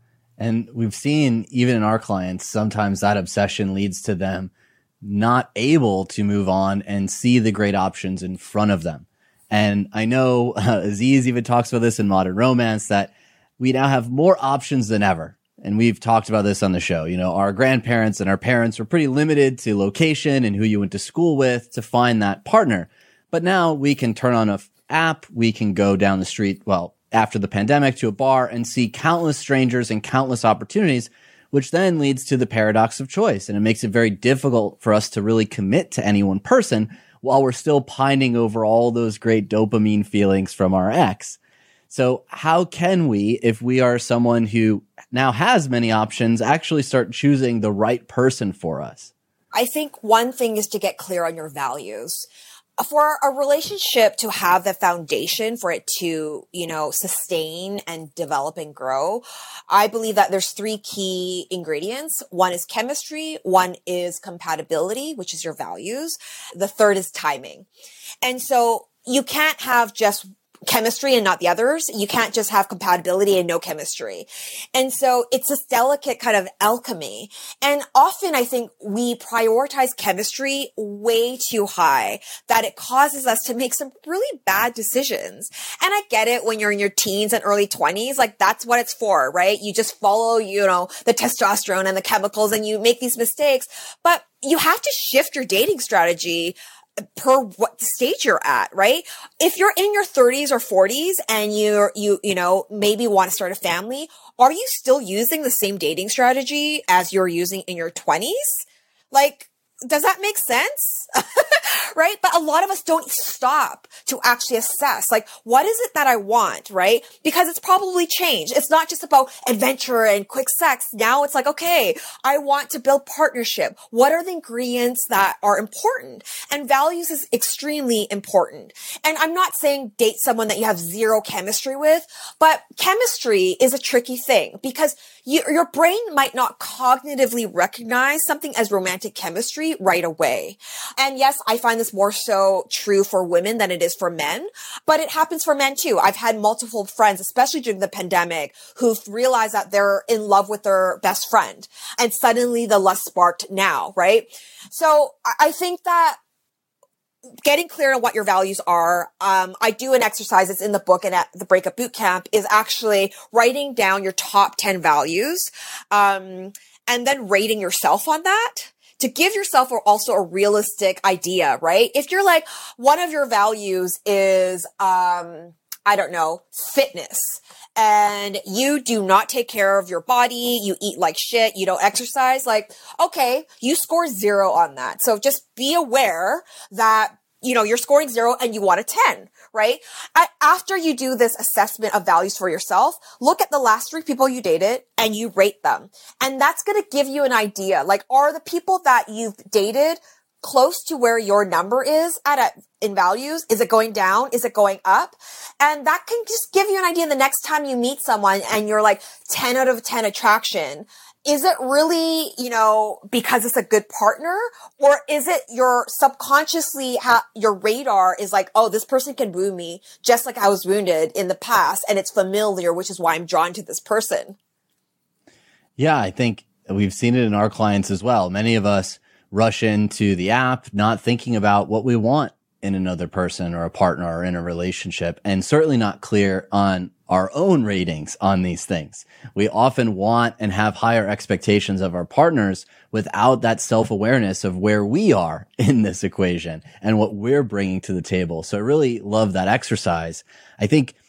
And we've seen, even in our clients, sometimes that obsession leads to them not able to move on and see the great options in front of them. And I know uh, Aziz even talks about this in Modern Romance, that we now have more options than ever. And we've talked about this on the show. You know, our grandparents and our parents were pretty limited to location and who you went to school with to find that partner. But now we can turn on an app, we can go down the street, well, after the pandemic, to a bar and see countless strangers and countless opportunities, which then leads to the paradox of choice. And it makes it very difficult for us to really commit to any one person while we're still pining over all those great dopamine feelings from our ex. So how can we, if we are someone who now has many options, actually start choosing the right person for us? I think one thing is to get clear on your values. For a relationship to have the foundation for it to, you know, sustain and develop and grow, I believe that there's three key ingredients. One is chemistry. One is compatibility, which is your values. The third is timing. And so you can't have just chemistry and not the others. You can't just have compatibility and no chemistry. And so it's this delicate kind of alchemy. And often I think we prioritize chemistry way too high, that it causes us to make some really bad decisions. And I get it when you're in your teens and early twenties, like that's what it's for, right? You just follow, you know, the testosterone and the chemicals and you make these mistakes, but you have to shift your dating strategy per what stage you're at, right? If you're in your thirties or forties and you're, you, you know, maybe want to start a family, are you still using the same dating strategy as you're using in your twenties? Like, does that make sense? Right? But a lot of us don't stop to actually assess, like, what is it that I want, right? Because it's probably changed. It's not just about adventure and quick sex. Now it's like, okay, I want to build partnership. What are the ingredients that are important? And values is extremely important. And I'm not saying date someone that you have zero chemistry with, but chemistry is a tricky thing because you, your brain might not cognitively recognize something as romantic chemistry right away. And yes, I find this more so true for women than it is for men, but it happens for men too. I've had multiple friends, especially during the pandemic, who've realized that they're in love with their best friend and suddenly the lust sparked now, right? So I think that getting clear on what your values are, um, I do an exercise that's in the book and at the Breakup Bootcamp is actually writing down your top ten values, um, and then rating yourself on that, to give yourself also a realistic idea, right? If you're like, one of your values is, um, I don't know, fitness, and you do not take care of your body, you eat like shit, you don't exercise, like, okay, you score zero on that. So just be aware that, you know, you're scoring zero and you want a ten, right? After you do this assessment of values for yourself, look at the last three people you dated and you rate them. And that's going to give you an idea. Like, are the people that you've dated close to where your number is at a, in values? Is it going down? Is it going up? And that can just give you an idea the next time you meet someone and you're like ten out of ten attraction. Is it really, you know, because it's a good partner, or is it your subconsciously, ha- your radar is like, oh, this person can wound me just like I was wounded in the past and it's familiar, which is why I'm drawn to this person. Yeah, I think we've seen it in our clients as well. Many of us rush into the app not thinking about what we want in another person or a partner or in a relationship, and certainly not clear on our own ratings on these things. We often want and have higher expectations of our partners without that self-awareness of where we are in this equation and what we're bringing to the table. So I really love that exercise. I think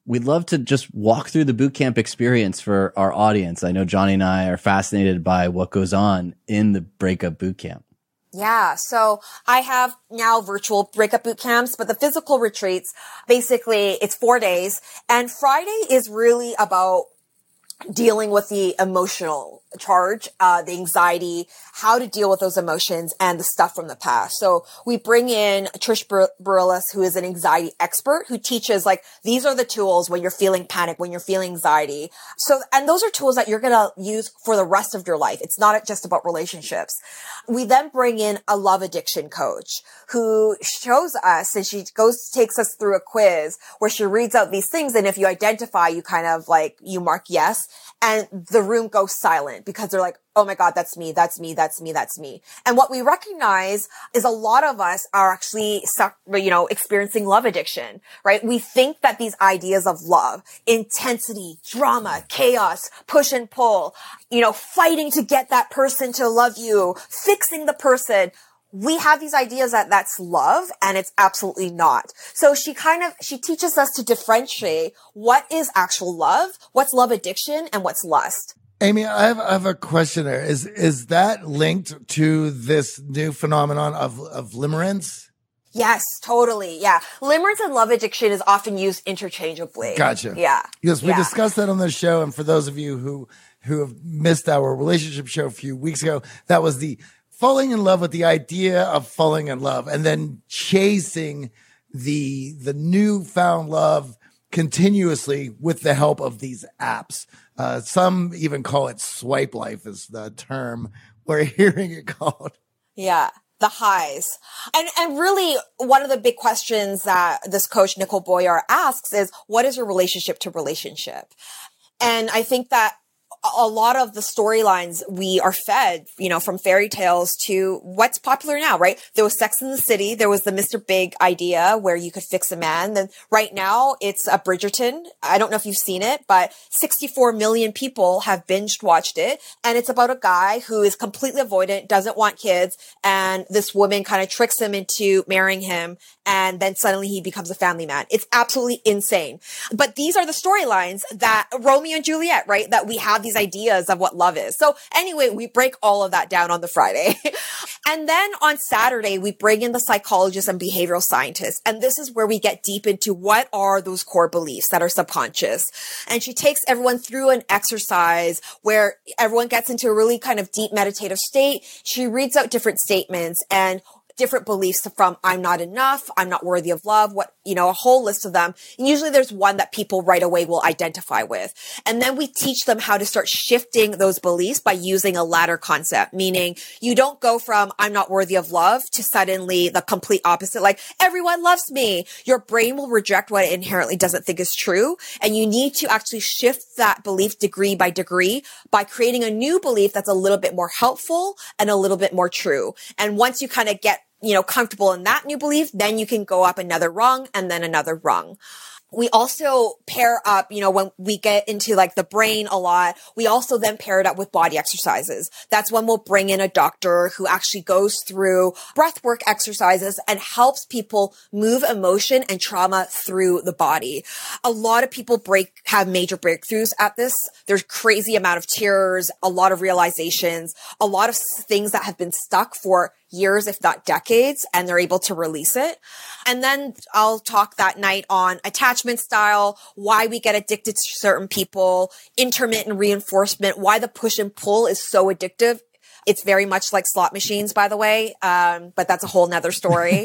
we'd love to just walk through the boot camp experience for our audience. I know Johnny and I are fascinated by what goes on in the breakup boot camp. Yeah. So I have now virtual breakup boot camps, but the physical retreats, basically it's four days, and Friday is really about dealing with the emotional charge, uh, the anxiety, how to deal with those emotions and the stuff from the past. So we bring in Trish Barillas, who is an anxiety expert, who teaches like, these are the tools when you're feeling panic, when you're feeling anxiety. So, and those are tools that you're going to use for the rest of your life. It's not just about relationships. We then bring in a love addiction coach who shows us, and she goes, takes us through a quiz where she reads out these things. And if you identify, you kind of like, you mark yes, and the room goes silent because they're like, oh my God, that's me, that's me, that's me, that's me. And what we recognize is a lot of us are actually, you know, experiencing love addiction, right? We think that these ideas of love, intensity, drama, chaos, push and pull, you know, fighting to get that person to love you, fixing the person, we have these ideas that that's love, and it's absolutely not. So she kind of, she teaches us to differentiate what is actual love, what's love addiction, and what's lust. Amy, I have, I have a question there. Is, is that linked to this new phenomenon of, of limerence? Yes, totally. Yeah. Limerence and love addiction is often used interchangeably. Gotcha. Yeah. Because we yeah. discussed that on the show. And for those of you who, who have missed our relationship show a few weeks ago, that was the falling in love with the idea of falling in love and then chasing the, the newfound love continuously with the help of these apps. Uh, some even call it swipe life is the term we're hearing it called. Yeah. The highs. And, and really one of the big questions that this coach, Nicole Boyer, asks is, what is your relationship to relationship? And I think that a lot of the storylines we are fed, you know, from fairy tales to what's popular now, right? There was Sex in the City. There was the Mister Big idea where you could fix a man. Then right now it's a Bridgerton. I don't know if you've seen it, but sixty-four million people have binged watched it. And it's about a guy who is completely avoidant, doesn't want kids. And this woman kind of tricks him into marrying him. And then suddenly he becomes a family man. It's absolutely insane. But these are the storylines that Romeo and Juliet, right? That we have these ideas of what love is. So anyway, we break all of that down on the Friday. And then on Saturday, we bring in the psychologists and behavioral scientists. And this is where we get deep into what are those core beliefs that are subconscious. And she takes everyone through an exercise where everyone gets into a really kind of deep meditative state. She reads out different statements and different beliefs from I'm not enough, I'm not worthy of love, what, you know, a whole list of them. And usually there's one that people right away will identify with. And then we teach them how to start shifting those beliefs by using a ladder concept, meaning you don't go from I'm not worthy of love to suddenly the complete opposite, like everyone loves me. Your brain will reject what it inherently doesn't think is true. And you need to actually shift that belief degree by degree by creating a new belief that's a little bit more helpful and a little bit more true. And once you kind of get you know, comfortable in that new belief, then you can go up another rung and then another rung. We also pair up, you know, when we get into like the brain a lot, we also then pair it up with body exercises. That's when we'll bring in a doctor who actually goes through breathwork exercises and helps people move emotion and trauma through the body. A lot of people break, have major breakthroughs at this. There's crazy amount of tears, a lot of realizations, a lot of things that have been stuck for years, if not decades, and they're able to release it. And then I'll talk that night on attachment style, why we get addicted to certain people, intermittent reinforcement, why the push and pull is so addictive. It's very much like slot machines, by the way. Um, but that's a whole nother story.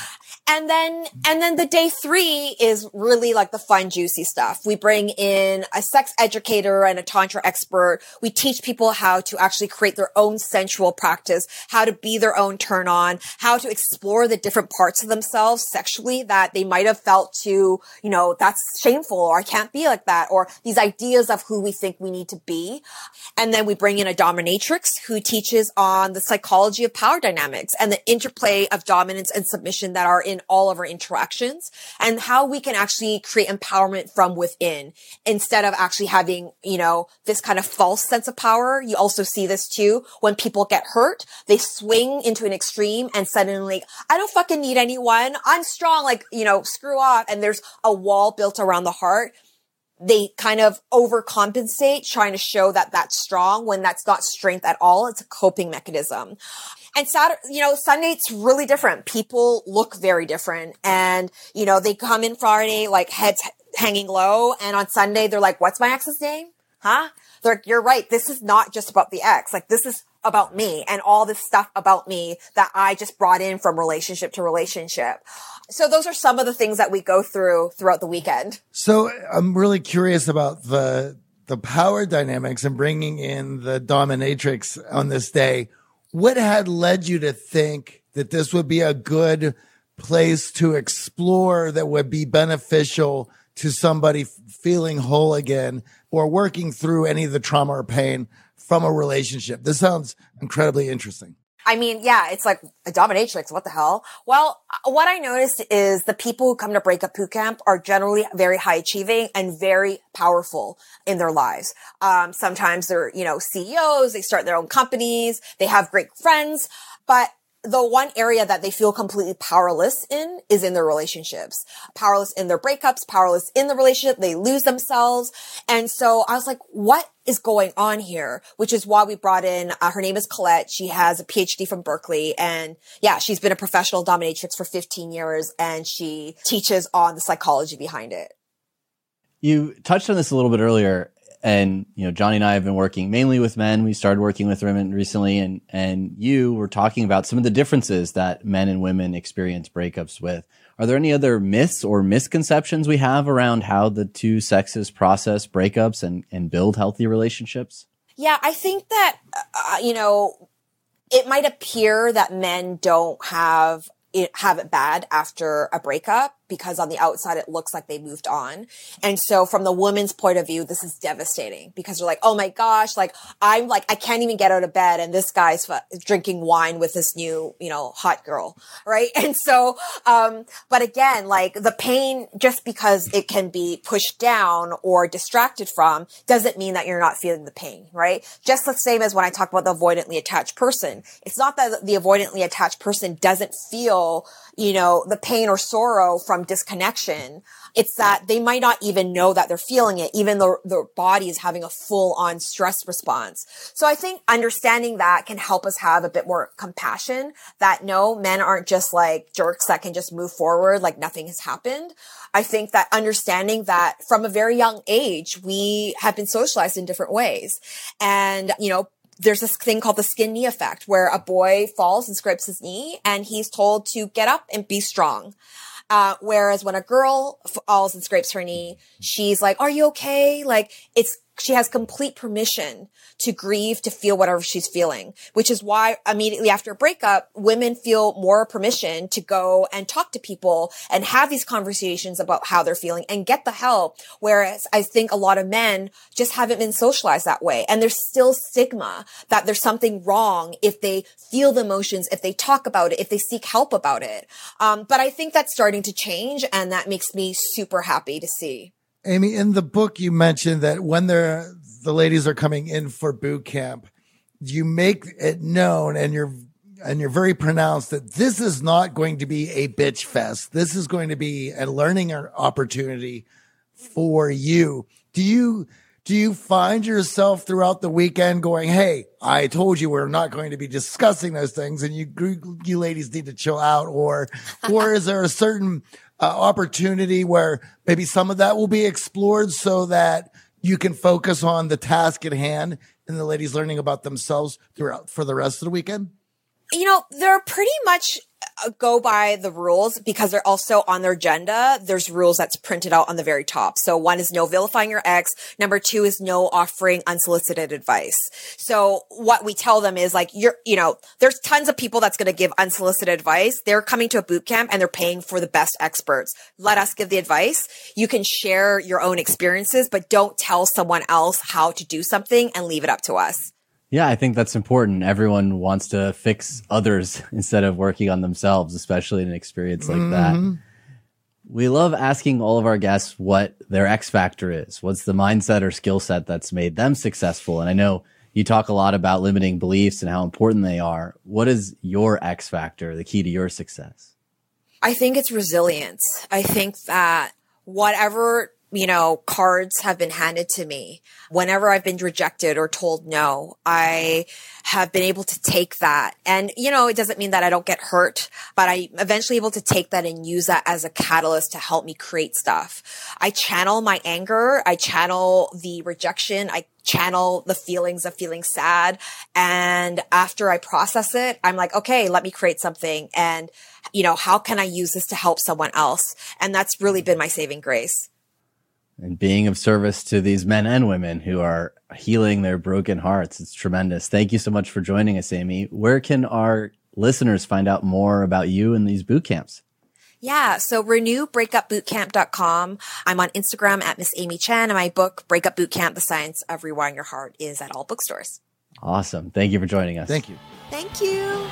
And then, and then the day three is really like the fun, juicy stuff. We bring in a sex educator and a tantra expert. We teach people how to actually create their own sensual practice, how to be their own turn on, how to explore the different parts of themselves sexually that they might have felt to, you know, that's shameful or I can't be like that, or these ideas of who we think we need to be. And then we bring in a dominatrix who teaches on the psychology of power dynamics and the interplay of dominance and submission that are in all of our interactions, and how we can actually create empowerment from within instead of actually having, you know, this kind of false sense of power. You also see this too when people get hurt, they swing into an extreme and suddenly, I don't fucking need anyone. I'm strong, like, you know, screw off. And there's a wall built around the heart. they kind of overcompensate, trying to show that that's strong when that's not strength at all. It's a coping mechanism. And Saturday, you know, Sunday's really different. People look very different. And, you know, they come in Friday, like heads hanging low. And on Sunday, they're like, what's my ex's name? Huh? They're like, you're right. This is not just about the ex. Like, this is about me and all this stuff about me that I just brought in from relationship to relationship. So those are some of the things that we go through throughout the weekend. So I'm really curious about the, the power dynamics and bringing in the dominatrix on this day. What had led you to think that this would be a good place to explore that would be beneficial to somebody feeling whole again or working through any of the trauma or pain from a relationship? This sounds incredibly interesting. I mean, yeah, it's like a dominatrix. What the hell? Well, what I noticed is the people who come to Breakup Boot Camp are generally very high achieving and very powerful in their lives. Um, sometimes they're, you know, C E Os, they start their own companies, they have great friends, but the one area that they feel completely powerless in is in their relationships. Powerless in their breakups, powerless in the relationship. They lose themselves. And so I was like, what is going on here? Which is why we brought in, uh, her name is Colette. She has a P H D from Berkeley. And yeah, she's been a professional dominatrix for fifteen years. And she teaches on the psychology behind it. You touched on this a little bit earlier. And, you know, Johnny and I have been working mainly with men. We started working with women recently. And, and you were talking about some of the differences that men and women experience breakups with. Are there any other myths or misconceptions we have around how the two sexes process breakups and, and build healthy relationships? Yeah, I think that, uh, you know, it might appear that men don't have it, have it bad after a breakup, because on the outside, it looks like they moved on. And so from the woman's point of view, this is devastating, because they're like, oh my gosh, like I'm like, I can't even get out of bed. And this guy's f- drinking wine with this new, you know, hot girl. Right. And so, um, but again, like the pain, just because it can be pushed down or distracted from, doesn't mean that you're not feeling the pain. Right. Just the same as when I talk about the avoidantly attached person. It's not that the avoidantly attached person doesn't feel, you know, the pain or sorrow from disconnection. It's that they might not even know that they're feeling it, even though their body is having a full on stress response. So I think understanding that can help us have a bit more compassion, that no, men aren't just like jerks that can just move forward like nothing has happened. I think that understanding that from a very young age, we have been socialized in different ways. And, you know, there's this thing called the skin knee effect, where a boy falls and scrapes his knee and he's told to get up and be strong. Uh, whereas when a girl falls and scrapes her knee, she's like, are you okay? Like it's, she has complete permission to grieve, to feel whatever she's feeling, which is why immediately after a breakup, women feel more permission to go and talk to people and have these conversations about how they're feeling and get the help. Whereas I think a lot of men just haven't been socialized that way. And there's still stigma that there's something wrong if they feel the emotions, if they talk about it, if they seek help about it. Um, but I think that's starting to change, and that makes me super happy to see. Amy, in the book, you mentioned that when they're, the ladies are coming in for boot camp, you make it known, and you're, and you're very pronounced that this is not going to be a bitch fest. This is going to be a learning opportunity for you. Do you, do you find yourself throughout the weekend going, hey, I told you we're not going to be discussing those things, and you, you ladies need to chill out? Or, or is there a certain Uh, opportunity where maybe some of that will be explored so that you can focus on the task at hand and the ladies learning about themselves throughout for the rest of the weekend? You know, they're pretty much go by the rules, because they're also on their agenda. There's rules that's printed out on the very top. So one is no vilifying your ex. Number two is no offering unsolicited advice. So what we tell them is like, you're, you know, there's tons of people that's going to give unsolicited advice. They're coming to a boot camp and they're paying for the best experts. Let us give the advice. You can share your own experiences, but don't tell someone else how to do something and leave it up to us. Yeah, I think that's important. Everyone wants to fix others instead of working on themselves, especially in an experience like mm-hmm. that. We love asking all of our guests what their X factor is. What's the mindset or skill set that's made them successful? And I know you talk a lot about limiting beliefs and how important they are. What is your X factor, the key to your success? I think it's resilience. I think that whatever you know, cards have been handed to me. Whenever I've been rejected or told no, I have been able to take that. And, you know, it doesn't mean that I don't get hurt, but I'm eventually able to take that and use that as a catalyst to help me create stuff. I channel my anger. I channel the rejection. I channel the feelings of feeling sad. And after I process it, I'm like, okay, let me create something. And, you know, how can I use this to help someone else? And that's really been my saving grace. And being of service to these men and women who are healing their broken hearts. It's tremendous. Thank you so much for joining us, Amy. Where can our listeners find out more about you and these boot camps? Yeah, so renew breakup bootcamp dot com. I'm on Instagram at Miss Amy Chan, and my book, Breakup Bootcamp, The Science of Rewiring Your Heart, is at all bookstores. Awesome. Thank you for joining us. Thank you. Thank you.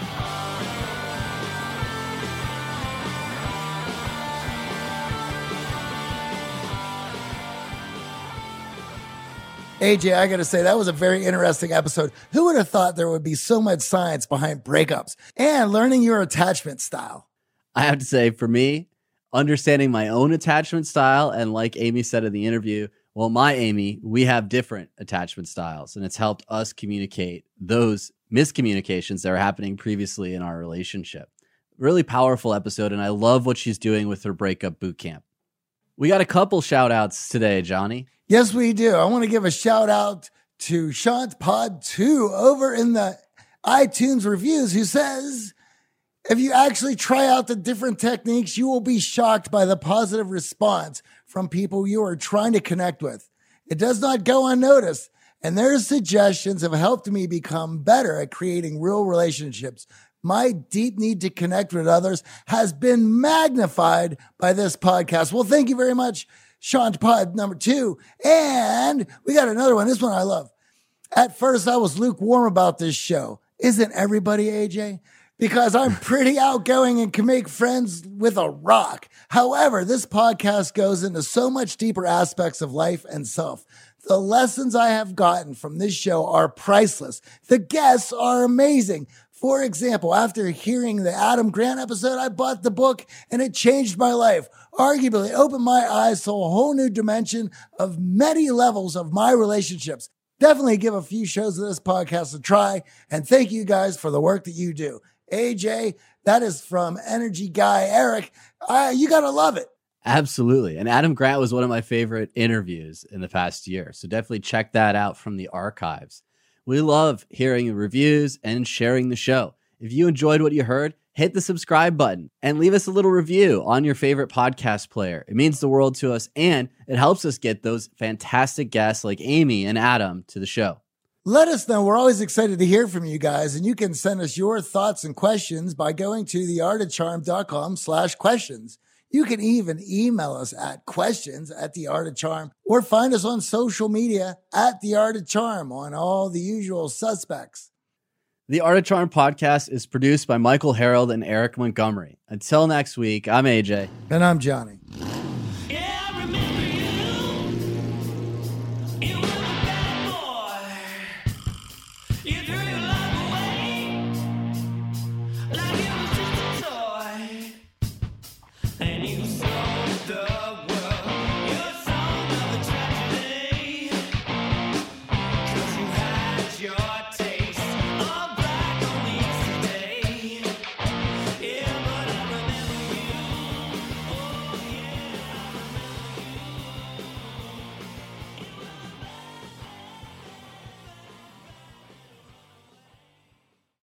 A J, I got to say, that was a very interesting episode. Who would have thought there would be so much science behind breakups and learning your attachment style? I have to say, for me, understanding my own attachment style, and like Amy said in the interview, well, my Amy, we have different attachment styles, and it's helped us communicate those miscommunications that were happening previously in our relationship. Really powerful episode, and I love what she's doing with her breakup boot camp. We got a couple shout outs today, Johnny. Yes, we do. I want to give a shout out to Shant Pod two over in the iTunes reviews, who says, if you actually try out the different techniques, you will be shocked by the positive response from people you are trying to connect with. It does not go unnoticed, and their suggestions have helped me become better at creating real relationships. My deep need to connect with others has been magnified by this podcast. Well, thank you very much, Shant Pod number two. And we got another one. This one I love. At first, I was lukewarm about this show. Isn't everybody, A J? Because I'm pretty outgoing and can make friends with a rock. However, this podcast goes into so much deeper aspects of life and self. The lessons I have gotten from this show are priceless. The guests are amazing. For example, after hearing the Adam Grant episode, I bought the book and it changed my life. Arguably, it opened my eyes to a whole new dimension of many levels of my relationships. Definitely give a few shows of this podcast a try. And thank you guys for the work that you do. A J, that is from Energy Guy Eric. Uh, you got to love it. Absolutely. And Adam Grant was one of my favorite interviews in the past year. So definitely check that out from the archives. We love hearing reviews and sharing the show. If you enjoyed what you heard, hit the subscribe button and leave us a little review on your favorite podcast player. It means the world to us, and it helps us get those fantastic guests like Amy and Adam to the show. Let us know. We're always excited to hear from you guys, and you can send us your thoughts and questions by going to theartofcharm.com slash questions. You can even email us at questions at The Art of Charm, or find us on social media at The Art of Charm on all the usual suspects. The Art of Charm podcast is produced by Michael Harold and Eric Montgomery. Until next week, I'm A J. And I'm Johnny. Yeah, I remember you. You were a bad boy. You